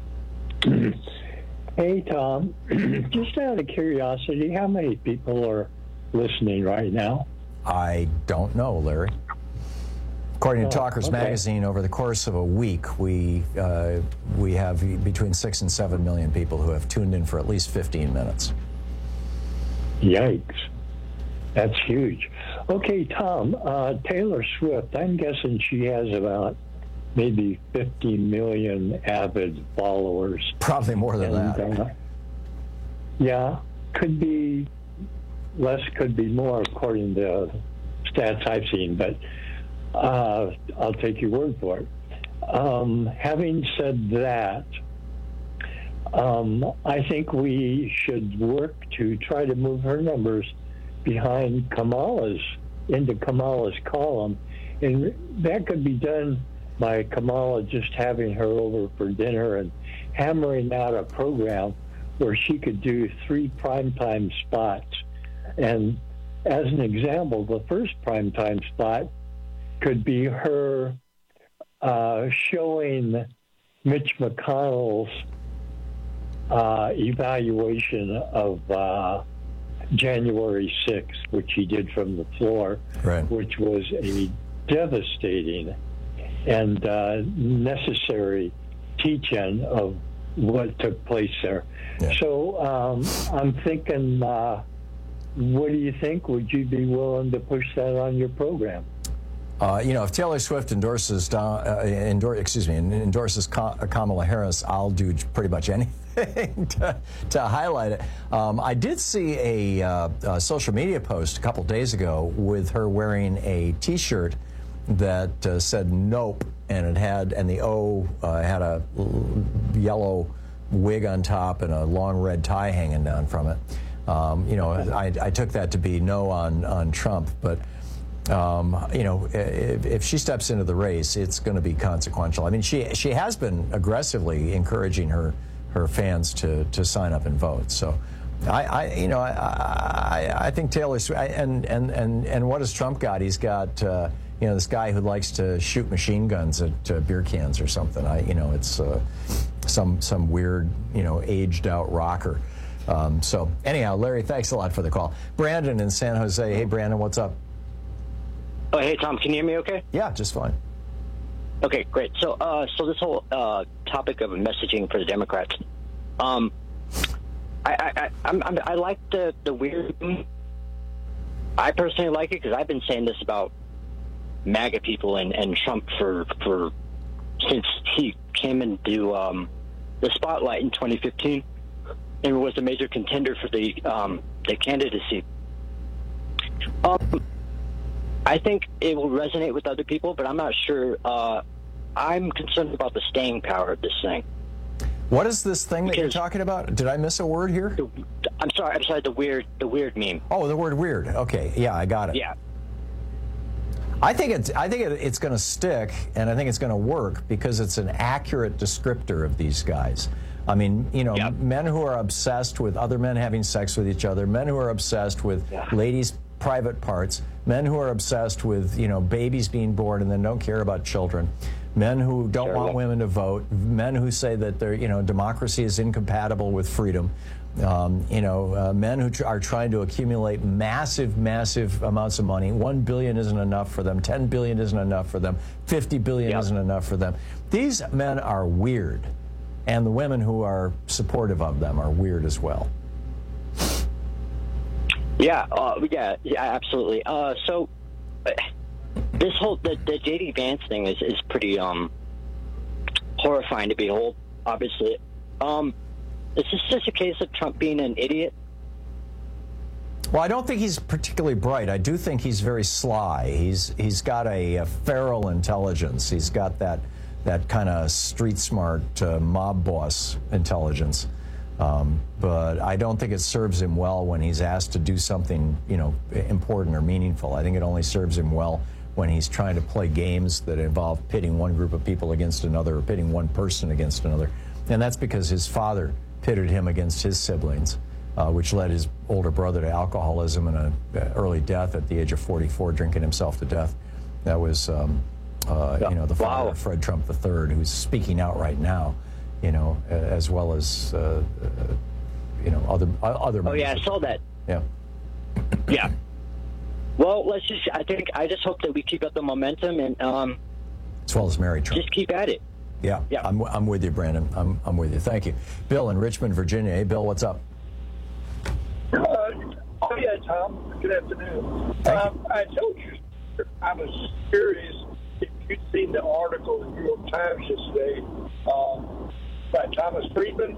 Hey, Tom. Just out of curiosity, how many people are listening right now? I don't know, Larry. According to Oh, Talkers okay. Magazine, over the course of a week, we uh, we have between six and seven million people who have tuned in for at least fifteen minutes. Yikes. That's huge. Okay, Tom, uh, Taylor Swift, I'm guessing she has about maybe fifty million avid followers. Probably more than And, that. Uh, yeah, could be less, could be more, according to stats I've seen, but uh, I'll take your word for it. Um, having said that, um, I think we should work to try to move her numbers behind Kamala's, into Kamala's column. And that could be done by Kamala just having her over for dinner and hammering out a program where she could do three primetime spots. And as an example, the first primetime spot could be her uh, showing Mitch McConnell's uh, evaluation of uh, January sixth, which he did from the floor, right. which was a devastating and uh, necessary teach-in of what took place there. Yeah. So um, I'm thinking, uh, what do you think? Would you be willing to push that on your program? Uh, you know, if Taylor Swift endorses, Don, uh, endor- excuse me, endorses Kamala Harris, I'll do pretty much anything to, to highlight it. Um, I did see a, uh, a social media post a couple days ago with her wearing a T-shirt that uh, said "Nope," and it had, and the O uh, had a yellow wig on top and a long red tie hanging down from it. Um, you know, I, I took that to be no on on Trump, but. Um, you know, if, if she steps into the race, it's going to be consequential. I mean, she she has been aggressively encouraging her her fans to to sign up and vote. So, I, I you know I, I I think Taylor Swift, and and and and what has Trump got? He's got uh, you know this guy who likes to shoot machine guns at uh, beer cans or something. I you know it's uh, some some weird you know aged out rocker. Um, so anyhow, Larry, thanks a lot for the call. Brandon in San Jose. Hey, Brandon, what's up? Oh, hey, Tom, can you hear me okay? Yeah, just fine. Okay, great. So, uh, so this whole uh, topic of messaging for the Democrats, um, I, I, I, I'm, I'm, I like the, the weird. I personally like it because I've been saying this about MAGA people and, and Trump for for since he came into um, the spotlight in twenty fifteen and was a major contender for the um, the candidacy. Um, I think it will resonate with other people, but I'm not sure. Uh, I'm concerned about the staying power of this thing. What is this thing that you're talking about? Did I miss a word here? I'm sorry. I'm sorry. The weird, the weird meme. Oh, the word weird. Okay, yeah, I got it. Yeah. I think it's. I think it, it's going to stick, and I think it's going to work because it's an accurate descriptor of these guys. I mean, you know, yep. men who are obsessed with other men having sex with each other, men who are obsessed with yeah. ladies' private parts, men who are obsessed with, you know, babies being born and then don't care about children, men who don't sure, want yeah. women to vote, men who say that they're, you know, democracy is incompatible with freedom, um, you know, uh, men who tr- are trying to accumulate massive, massive amounts of money. One billion isn't enough for them. Ten billion isn't enough for them. Fifty billion yep. isn't enough for them. These men are weird. And the women who are supportive of them are weird as well. Yeah, uh, yeah, yeah, absolutely. Uh, so uh, this whole the, the J D Vance thing is, is pretty um, horrifying to behold. Obviously, um, is this just a case of Trump being an idiot? Well, I don't think he's particularly bright. I do think he's very sly. He's he's got a, a feral intelligence. He's got that. that kind of street smart uh, mob boss intelligence. Um, but I don't think it serves him well when he's asked to do something, you know, important or meaningful. I think it only serves him well when he's trying to play games that involve pitting one group of people against another or pitting one person against another. And that's because his father pitted him against his siblings, uh, which led his older brother to alcoholism and an early death at the age of forty-four, drinking himself to death. That was... Um, Uh, you know, the father wow. of Fred Trump the third, who's speaking out right now, you know, as well as, uh, uh, you know, other other. Oh, yeah, I saw that. Yeah. Yeah. Well, let's just, I think, I just hope that we keep up the momentum and. Um, as well as Mary Trump. Just keep at it. Yeah. Yeah. I'm, I'm with you, Brandon. I'm, I'm with you. Thank you. Bill in Richmond, Virginia. Hey, Bill, what's up? Uh, oh, yeah, Tom. Good afternoon. Um, I told you I was curious. You'd seen the article in the New York Times yesterday um, by Thomas Friedman.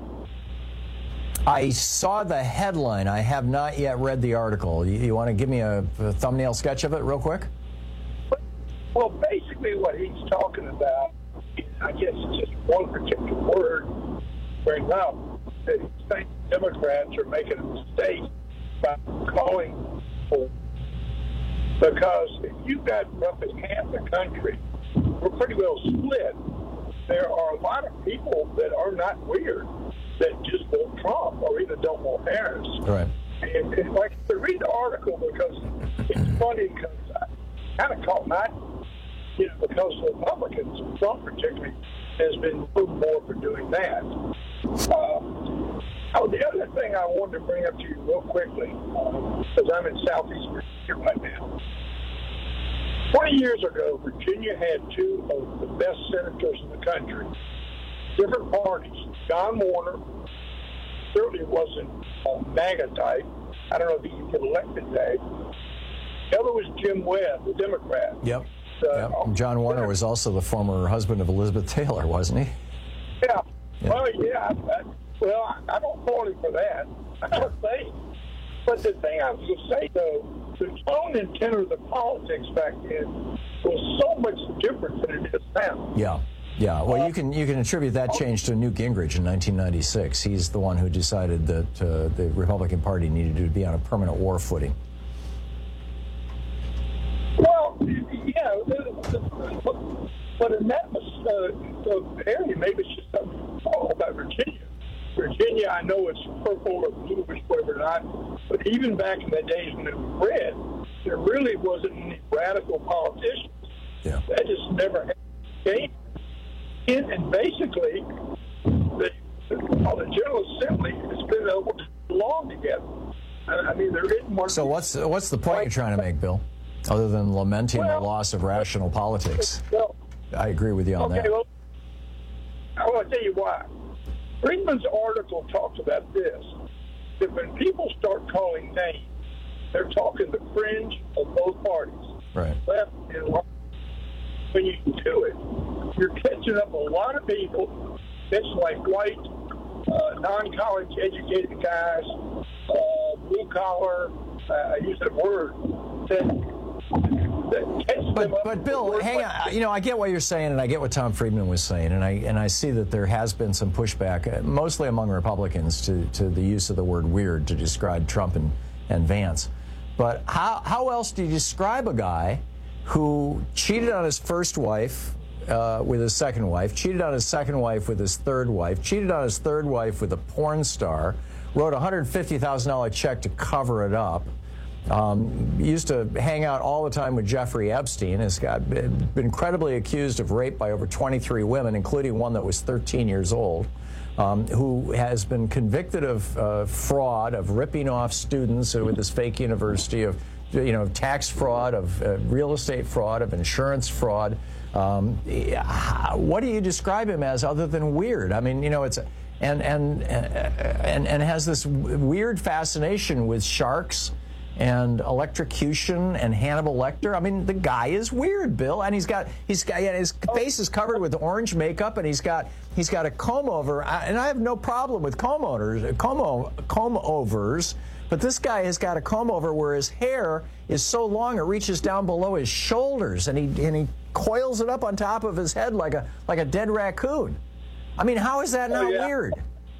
I saw the headline. I have not yet read the article. You, you want to give me a, a thumbnail sketch of it real quick? Well, basically what he's talking about is, I guess, just one particular word brings up that he thinks Democrats are making a mistake by calling for. Because if you've got roughly half the country, we're pretty well split. There are a lot of people that are not weird, that just want Trump or even don't want Harris. Right. And it's like to read the article because it's funny because I kind of caught my, you know, because Republicans, Trump particularly, has been moved more for doing that. Uh, oh, the other thing I wanted to bring up to you real quickly, because uh, I'm in Southeast Virginia right now. twenty years ago, Virginia had two of the best senators in the country, different parties. John Warner certainly wasn't a MAGA type. I don't know if he could get elected today. The other was Jim Webb, the Democrat. Yep. Uh, yep. John Warner was also the former husband of Elizabeth Taylor, wasn't he? Yeah. yeah. Well, yeah. I, well, I don't fault him for that. I don't think. But the thing I was going to say, though, the tone and tenor of the politics back then was so much different than it is now. Yeah. Yeah, well, you can you can attribute that change to Newt Gingrich in nineteen ninety-six. He's the one who decided that uh, the Republican Party needed to be on a permanent war footing. Well, yeah, but in that uh, area, maybe it's just something about Virginia. Virginia, I know it's purple or bluish, whatever not, but even back in the days when it was red, there really wasn't any radical politicians. Yeah. That just never happened. And basically, the, the General Assembly has been able to belong together. I mean, there isn't one. So what's what's the point you're trying to make, Bill? Other than lamenting well, the loss of rational politics, well, I agree with you on okay, that. Well, I want to tell you why. Friedman's article talks about this: that when people start calling names, they're talking the fringe of both parties, right? Left and right. When you do it, you're catching up a lot of people. It's like white, uh, non-college educated guys, uh, blue collar. Uh, I use that word that but but Bill, hang on. You know, I get what you're saying, and I get what Tom Friedman was saying, and I and I see that there has been some pushback, mostly among Republicans, to, to the use of the word weird to describe Trump and, and Vance. But how how else do you describe a guy who cheated on his first wife uh, with his second wife, cheated on his second wife with his third wife, cheated on his third wife with a porn star, wrote a one hundred fifty thousand dollars check to cover it up, um, used to hang out all the time with Jeffrey Epstein, has got been credibly accused of rape by over twenty-three women, including one that was thirteen years old, um, who has been convicted of uh, fraud, of ripping off students with this fake university, of you know, tax fraud, of uh, real estate fraud, of insurance fraud. Um, what do you describe him as other than weird? I mean, you know, it's and and and and has this weird fascination with sharks and electrocution and Hannibal Lecter. I mean, the guy is weird, Bill, and he's got he's got yeah, his face is covered with orange makeup, and he's got he's got a comb over, and I have no problem with comb overs, comb comb overs. But this guy has got a comb over where his hair is so long it reaches down below his shoulders, and he and he coils it up on top of his head like a like a dead raccoon. I mean, how is that not oh, yeah. weird?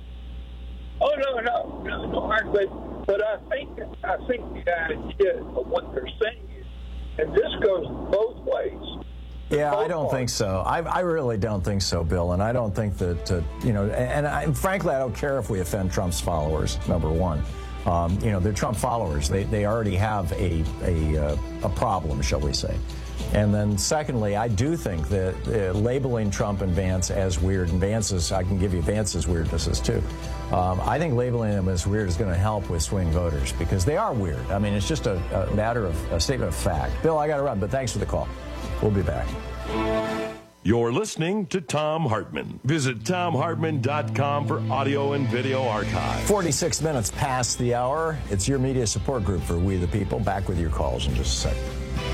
Oh no, no, no, no, Mark, but but I think I think the idea of what they're saying is, and this goes both ways. Yeah, I don't think so. I, I really don't think so, Bill, and I don't think that uh, you know. And, I, and frankly, I don't care if we offend Trump's followers. Number one. Um, you know, they're Trump followers. They they already have a a, uh, a problem, shall we say. And then secondly, I do think that uh, labeling Trump and Vance as weird, and Vance's, I can give you Vance's weirdnesses too. Um, I think labeling them as weird is going to help with swing voters because they are weird. I mean, it's just a, a matter of a statement of fact. Bill, I got to run, but thanks for the call. We'll be back. You're listening to Thom Hartmann. Visit Thom Hartmann dot com for audio and video archive. forty-six minutes past the hour. It's your media support group for We the People. Back with your calls in just a second.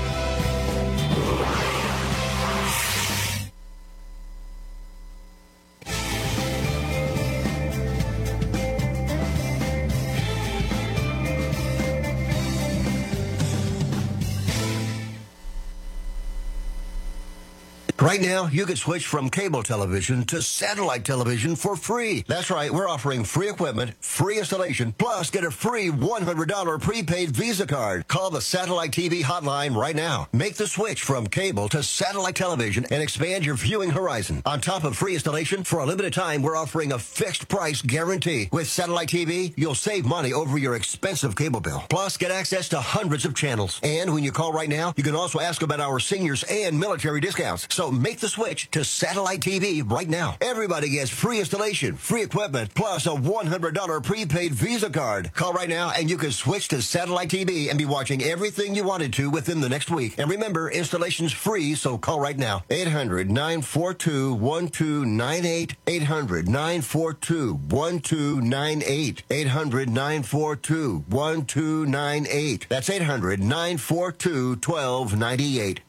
Right now, you can switch from cable television to satellite television for free. That's right, we're offering free equipment, free installation, plus get a free one hundred dollars prepaid Visa card. Call the Satellite T V hotline right now. Make the switch from cable to satellite television and expand your viewing horizon. On top of free installation, for a limited time, we're offering a fixed price guarantee. With Satellite T V, you'll save money over your expensive cable bill. Plus, get access to hundreds of channels. And when you call right now, you can also ask about our seniors and military discounts. So make the switch to Satellite T V right now. Everybody gets free installation, free equipment, plus a one hundred dollars prepaid Visa card. Call right now and you can switch to Satellite T V and be watching everything you wanted to within the next week. And remember, installation's free, so call right now. eight hundred, nine four two, one two nine eight. eight hundred, nine four two, one two nine eight. eight hundred, nine four two, one two nine eight. That's eight hundred, nine four two, one two nine eight.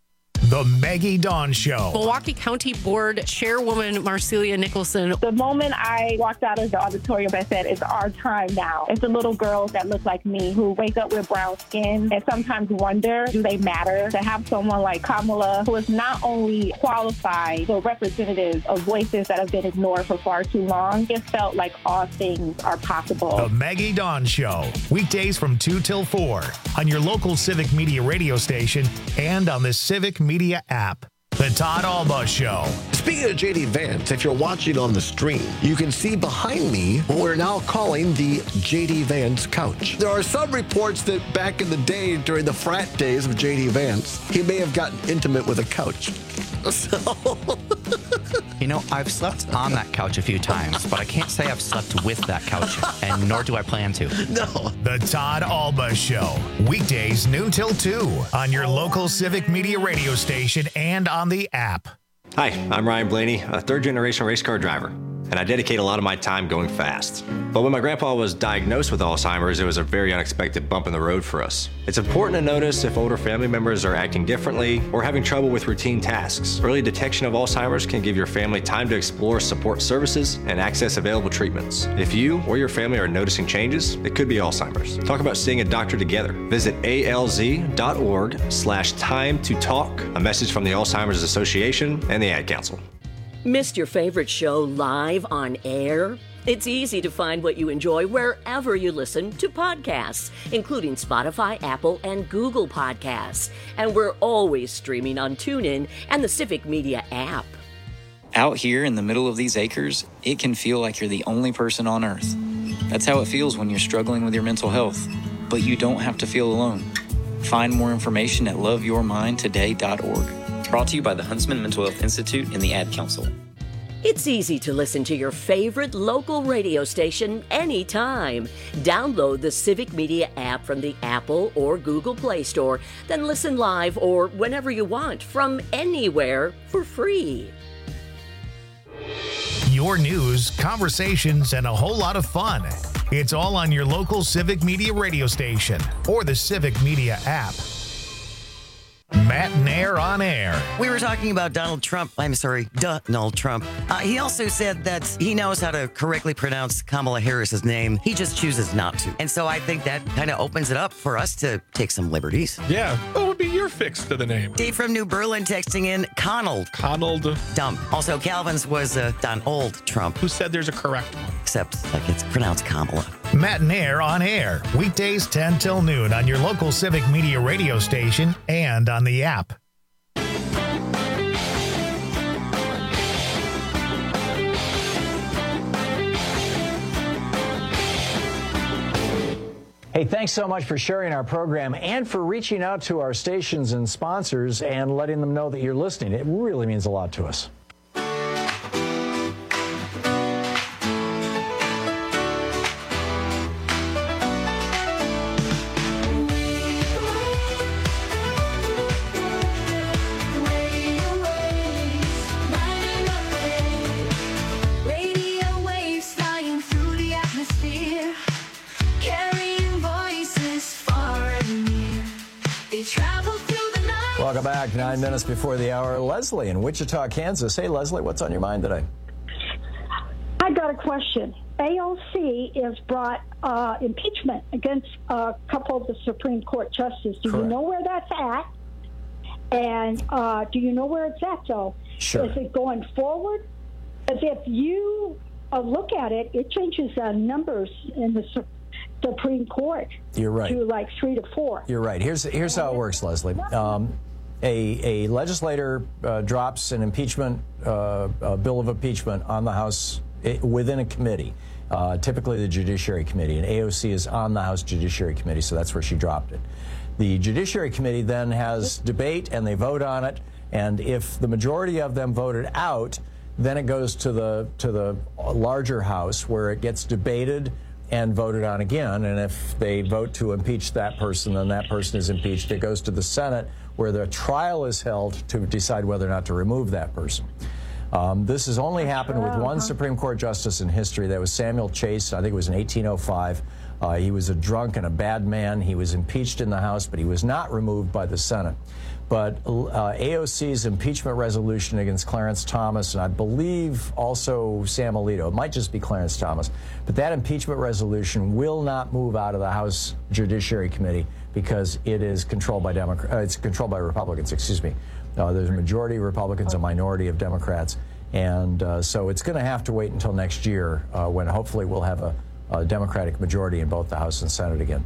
The Maggie Dawn Show. Milwaukee County Board Chairwoman Marcelia Nicholson. The moment I walked out of the auditorium, I said, it's our time now. It's the little girls that look like me who wake up with brown skin and sometimes wonder, do they matter? To have someone like Kamala, who is not only qualified, but representative of voices that have been ignored for far too long, it felt like all things are possible. The Maggie Dawn Show. Weekdays from two till four on your local Civic Media radio station and on the Civic Media app. The Todd Alba Show. Speaking of J D Vance, if you're watching on the stream, you can see behind me what we're now calling the J D Vance couch. There are some reports that back in the day, during the frat days of J D Vance, he may have gotten intimate with a couch. So... You know, I've slept on that couch a few times, but I can't say I've slept with that couch, and nor do I plan to. No. The Todd Alba Show. Weekdays noon till two on your local Civic Media radio station and on the app. Hi, I'm Ryan Blaney, a third-generation race car driver. and I dedicate a lot of my time going fast. But when my grandpa was diagnosed with Alzheimer's, it was a very unexpected bump in the road for us. It's important to notice if older family members are acting differently or having trouble with routine tasks. Early detection of Alzheimer's can give your family time to explore support services and access available treatments. If you or your family are noticing changes, it could be Alzheimer's. Talk about seeing a doctor together. Visit alz.org slash time to talk. A message from the Alzheimer's Association and the Ad Council. Missed your favorite show live on air? It's easy to find what you enjoy wherever you listen to podcasts, including Spotify, Apple, and Google Podcasts. And we're always streaming on TuneIn and the Civic Media app. Out here in the middle of these acres, it can feel like you're the only person on Earth. That's how it feels when you're struggling with your mental health. But you don't have to feel alone. Find more information at love your mind today dot org. Brought to you by the Huntsman Mental Health Institute and the Ad Council. It's easy to listen to your favorite local radio station anytime. Download the Civic Media app from the Apple or Google Play Store, then listen live or whenever you want from anywhere for free. Your news, conversations, and a whole lot of fun. It's all on your local Civic Media radio station or the Civic Media app. Matt and Air on Air. We were talking about Donald Trump. I'm sorry, Donald Trump. Uh, he also said that he knows how to correctly pronounce Kamala Harris's name. He just chooses not to. And so I think that kind of opens it up for us to take some liberties. Yeah. What would be your fix to the name? Dave from New Berlin texting in Conald. Conald. Dump. Also, Calvin's was uh, Donald Trump. Who said there's a correct one? Except like it's pronounced Kamala. Matt and Air on Air. Weekdays ten till noon on your local Civic Media radio station and on the app. Hey, thanks so much for sharing our program and for reaching out to our stations and sponsors and letting them know that you're listening. It really means a lot to us. Welcome back. Nine minutes before the hour. Leslie in Wichita, Kansas. Hey, Leslie, what's on your mind today? I got a question. A O C has brought uh, impeachment against a couple of the Supreme Court justices. Do Correct. You know where that's at? And uh, do you know where it's at, though? Sure. Is it going forward? Because if you uh, look at it, it changes uh, numbers in the Supreme Supreme Court. You're right. To like three to four. You're right. Here's here's how it works, Leslie. Um, a a legislator uh, drops an impeachment uh, a bill of impeachment on the House it, within a committee, uh, typically the Judiciary Committee, and A O C is on the House Judiciary Committee, so that's where she dropped it. The Judiciary Committee then has debate and they vote on it, and if the majority of them voted out, then it goes to the to the larger House where it gets debated and voted on again. And if they vote to impeach that person, then that person is impeached. It goes to the Senate where the trial is held to decide whether or not to remove that person. Um, this has only happened with one Supreme Court justice in history. That was Samuel Chase. I think it was in eighteen oh five. Uh, he was a drunk and a bad man. He was impeached in the House, but he was not removed by the Senate. But uh, A O C's impeachment resolution against Clarence Thomas, and I believe also Sam Alito, it might just be Clarence Thomas, but that impeachment resolution will not move out of the House Judiciary Committee because it is controlled by Democrats. Uh, it's controlled by Republicans. Excuse me. Uh, there's a majority of Republicans, a minority of Democrats, and uh, so it's going to have to wait until next year uh, when hopefully we'll have a, a Democratic majority in both the House and Senate again.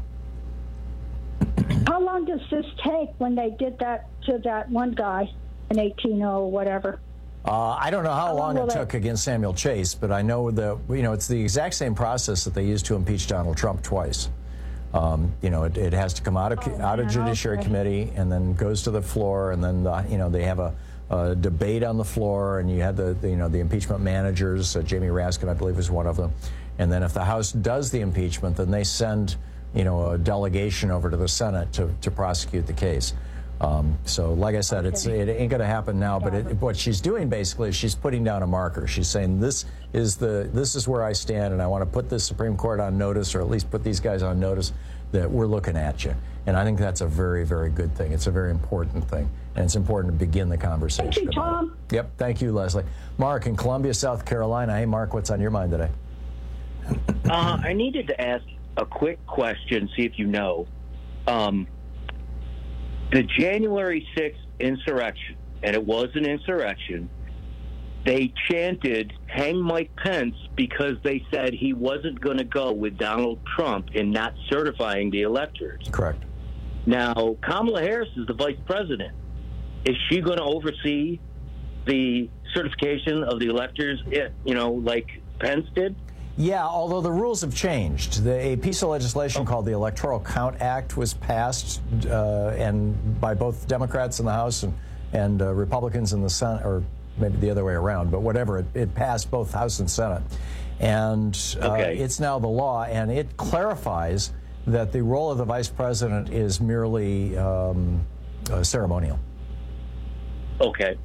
How long does this take when they did that to that one guy in eighteen oh whatever? Uh, I don't know how, how long, long it took they... against Samuel Chase, but I know that, you know, it's the exact same process that they used to impeach Donald Trump twice. Um, you know, it, it has to come out of oh, out of Judiciary okay. Committee and then goes to the floor, and then the, you know they have a, a debate on the floor, and you had the, the you know the impeachment managers. Uh, Jamie Raskin, I believe, is one of them. And then if the House does the impeachment, then they send you know a delegation over to the Senate to to prosecute the case. Um, so, like I said, it's it ain't going to happen now. But it, what she's doing basically is she's putting down a marker. She's saying this is the this is where I stand, and I want to put the Supreme Court on notice, or at least put these guys on notice that we're looking at you. And I think that's a very, very good thing. It's a very important thing, and it's important to begin the conversation. Thank you, Tom. It. Yep, thank you, Leslie. Mark in Columbia, South Carolina. Hey, Mark, what's on your mind today? Uh, I needed to ask a quick question, see if you know. Um, the January sixth insurrection, and it was an insurrection, they chanted, "Hang Mike Pence," because they said he wasn't going to go with Donald Trump in not certifying the electors. Correct. Now, Kamala Harris is the vice president. Is she going to oversee the certification of the electors, you know, like Pence did? Yeah, although the rules have changed. The, a piece of legislation called the Electoral Count Act was passed uh, and by both Democrats in the House and, and uh, Republicans in the Senate, or maybe the other way around, but whatever. It, it passed both House and Senate. And uh, okay. It's now the law, and it clarifies that the role of the vice president is merely um, uh, ceremonial. Okay.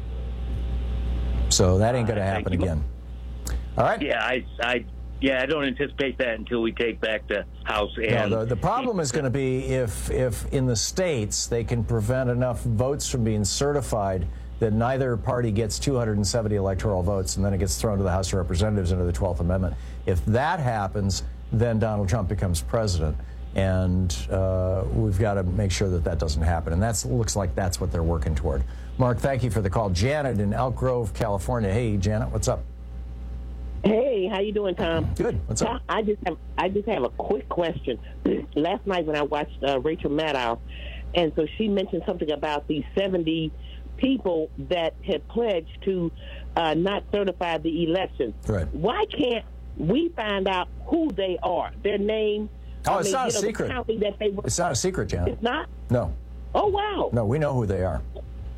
So that ain't going to happen again. All right. Yeah, I, I, yeah, I don't anticipate that until we take back the House. And no, the, the problem is going to be if, if in the states they can prevent enough votes from being certified that neither party gets two hundred seventy electoral votes, and then it gets thrown to the House of Representatives under the twelfth Amendment. If that happens, then Donald Trump becomes president, and uh, we've got to make sure that that doesn't happen. And that looks like that's what they're working toward. Mark, thank you for the call. Janet in Elk Grove, California. Hey, Janet, what's up? Hey, how you doing, Tom? Good. What's up? I just have I just have a quick question. Last night when I watched uh, Rachel Maddow, and so she mentioned something about the seventy people that had pledged to uh, not certify the election. Right. Why can't we find out who they are, their name? Oh, I it's mean, not you a know, secret. The county that they were. It's not a secret, Janet. It's not? No. Oh, wow. No, we know who they are.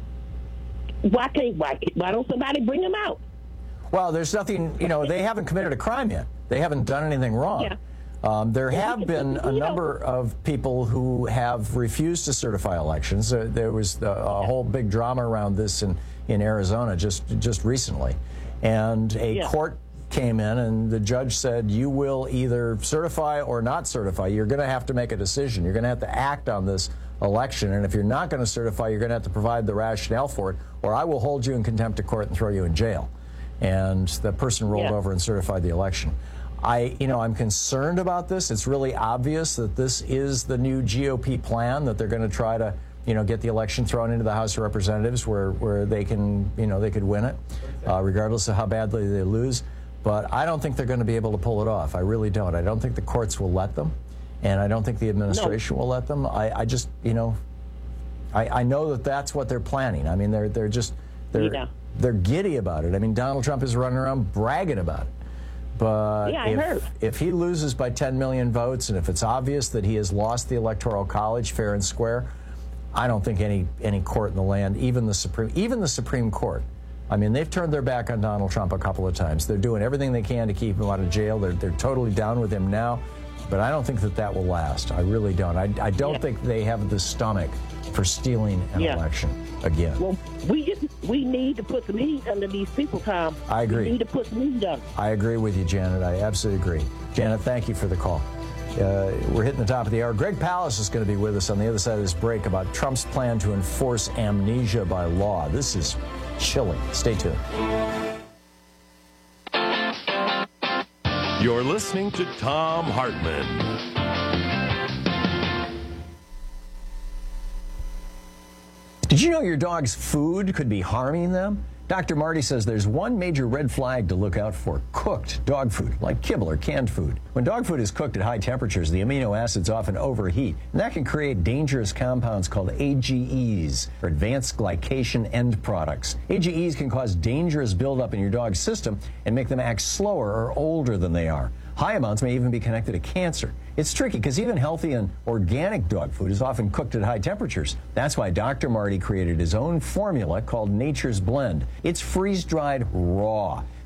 Why can't why, why don't somebody bring them out? Well, there's nothing, you know, they haven't committed a crime yet. They haven't done anything wrong. Yeah. Um, there have been a number of people who have refused to certify elections. Uh, there was a, a whole big drama around this in, in Arizona just just recently. And a Yeah. court came in and the judge said, you will either certify or not certify. You're going to have to make a decision. You're going to have to act on this election. And if you're not going to certify, you're going to have to provide the rationale for it, or I will hold you in contempt of court and throw you in jail. And the person rolled Yeah. over and certified the election. I, you know, I'm concerned about this. It's really obvious that this is the new G O P plan, that they're going to try to, you know, get the election thrown into the House of Representatives where, where they can, you know, they could win it, uh, regardless of how badly they lose. But I don't think they're going to be able to pull it off. I really don't. I don't think the courts will let them, and I don't think the administration no. will let them. I, I just, you know, I, I know that that's what they're planning. I mean, they're they're just they're Yeah. they're giddy about it. I mean, Donald Trump is running around bragging about it. But Yeah, I if, heard. if he loses by ten million votes, and if it's obvious that he has lost the Electoral College fair and square, I don't think any any court in the land, even the Supreme, even the Supreme Court, I mean, they've turned their back on Donald Trump a couple of times. They're doing everything they can to keep him out of jail. They're they're totally down with him now, but I don't think that that will last. I really don't. I, I don't Yeah. think they have the stomach for stealing an Yeah. election again. Well, we just we need to put some heat under these people, Tom. I agree. We need to put some heat on. I agree with you, Janet. I absolutely agree. Janet, thank you for the call. Uh, we're hitting the top of the hour. Greg Palast is going to be with us on the other side of this break about Trump's plan to enforce amnesia by law. This is chilling. Stay tuned. You're listening to Thom Hartmann. Did you know your dog's food could be harming them? Doctor Marty says there's one major red flag to look out for: cooked dog food, like kibble or canned food. When dog food is cooked at high temperatures, the amino acids often overheat, and that can create dangerous compounds called A G Es, or advanced glycation end products. A G Es can cause dangerous buildup in your dog's system and make them act slower or older than they are. High amounts may even be connected to cancer. It's tricky because even healthy and organic dog food is often cooked at high temperatures. That's why Doctor Marty created his own formula called Nature's Blend. It's freeze-dried raw.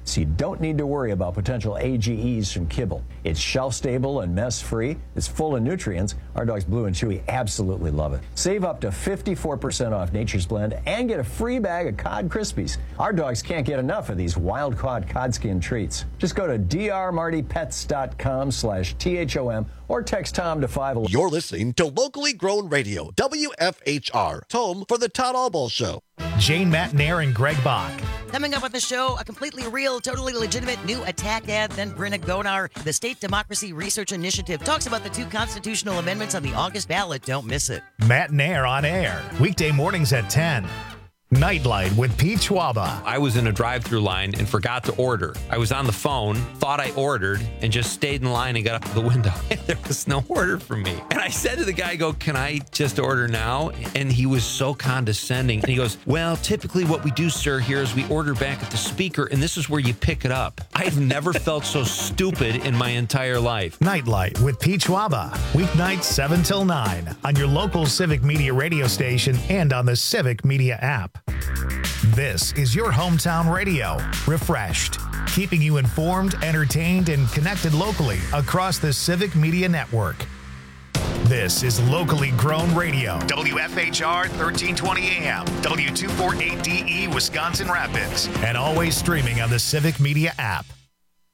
so you don't need to worry about potential A G Es from kibble. It's shelf-stable and mess-free. It's full of nutrients. Our dogs Blue and Chewy absolutely love it. Save up to fifty-four percent off Nature's Blend and get a free bag of Cod Krispies. Our dogs can't get enough of these wild-caught cod skin treats. Just go to drmartypets.com slash T H O M or text Tom to five eleven. You're listening to Locally Grown Radio, W F H R, home for the Todd Albaugh Show. Jane Matnair and Greg Bach. Coming up on the show, a completely real, totally legitimate new attack ad. Then Brenna Gonar, the State Democracy Research Initiative, talks about the two constitutional amendments on the August ballot. Don't miss it. Matnair on air, weekday mornings at ten. Nightlight with Pete Schwaba. I was in a drive-thru line and forgot to order. I was on the phone, thought I ordered, and just stayed in line and got up to the window. And there was no order for me. And I said to the guy, I go, can I just order now? And he was so condescending. And he goes, well, typically what we do, sir, here is we order back at the speaker, and this is where you pick it up. I've never felt so stupid in my entire life. Nightlight with Pete Schwaba. Weeknights seven till nine on your local Civic Media radio station and on the Civic Media app. This is your hometown radio, refreshed, keeping you informed, entertained, and connected locally across the Civic Media Network. This is Locally Grown Radio, W F H R thirteen twenty A M, W two forty-eight D E, Wisconsin Rapids, and always streaming on the Civic Media app.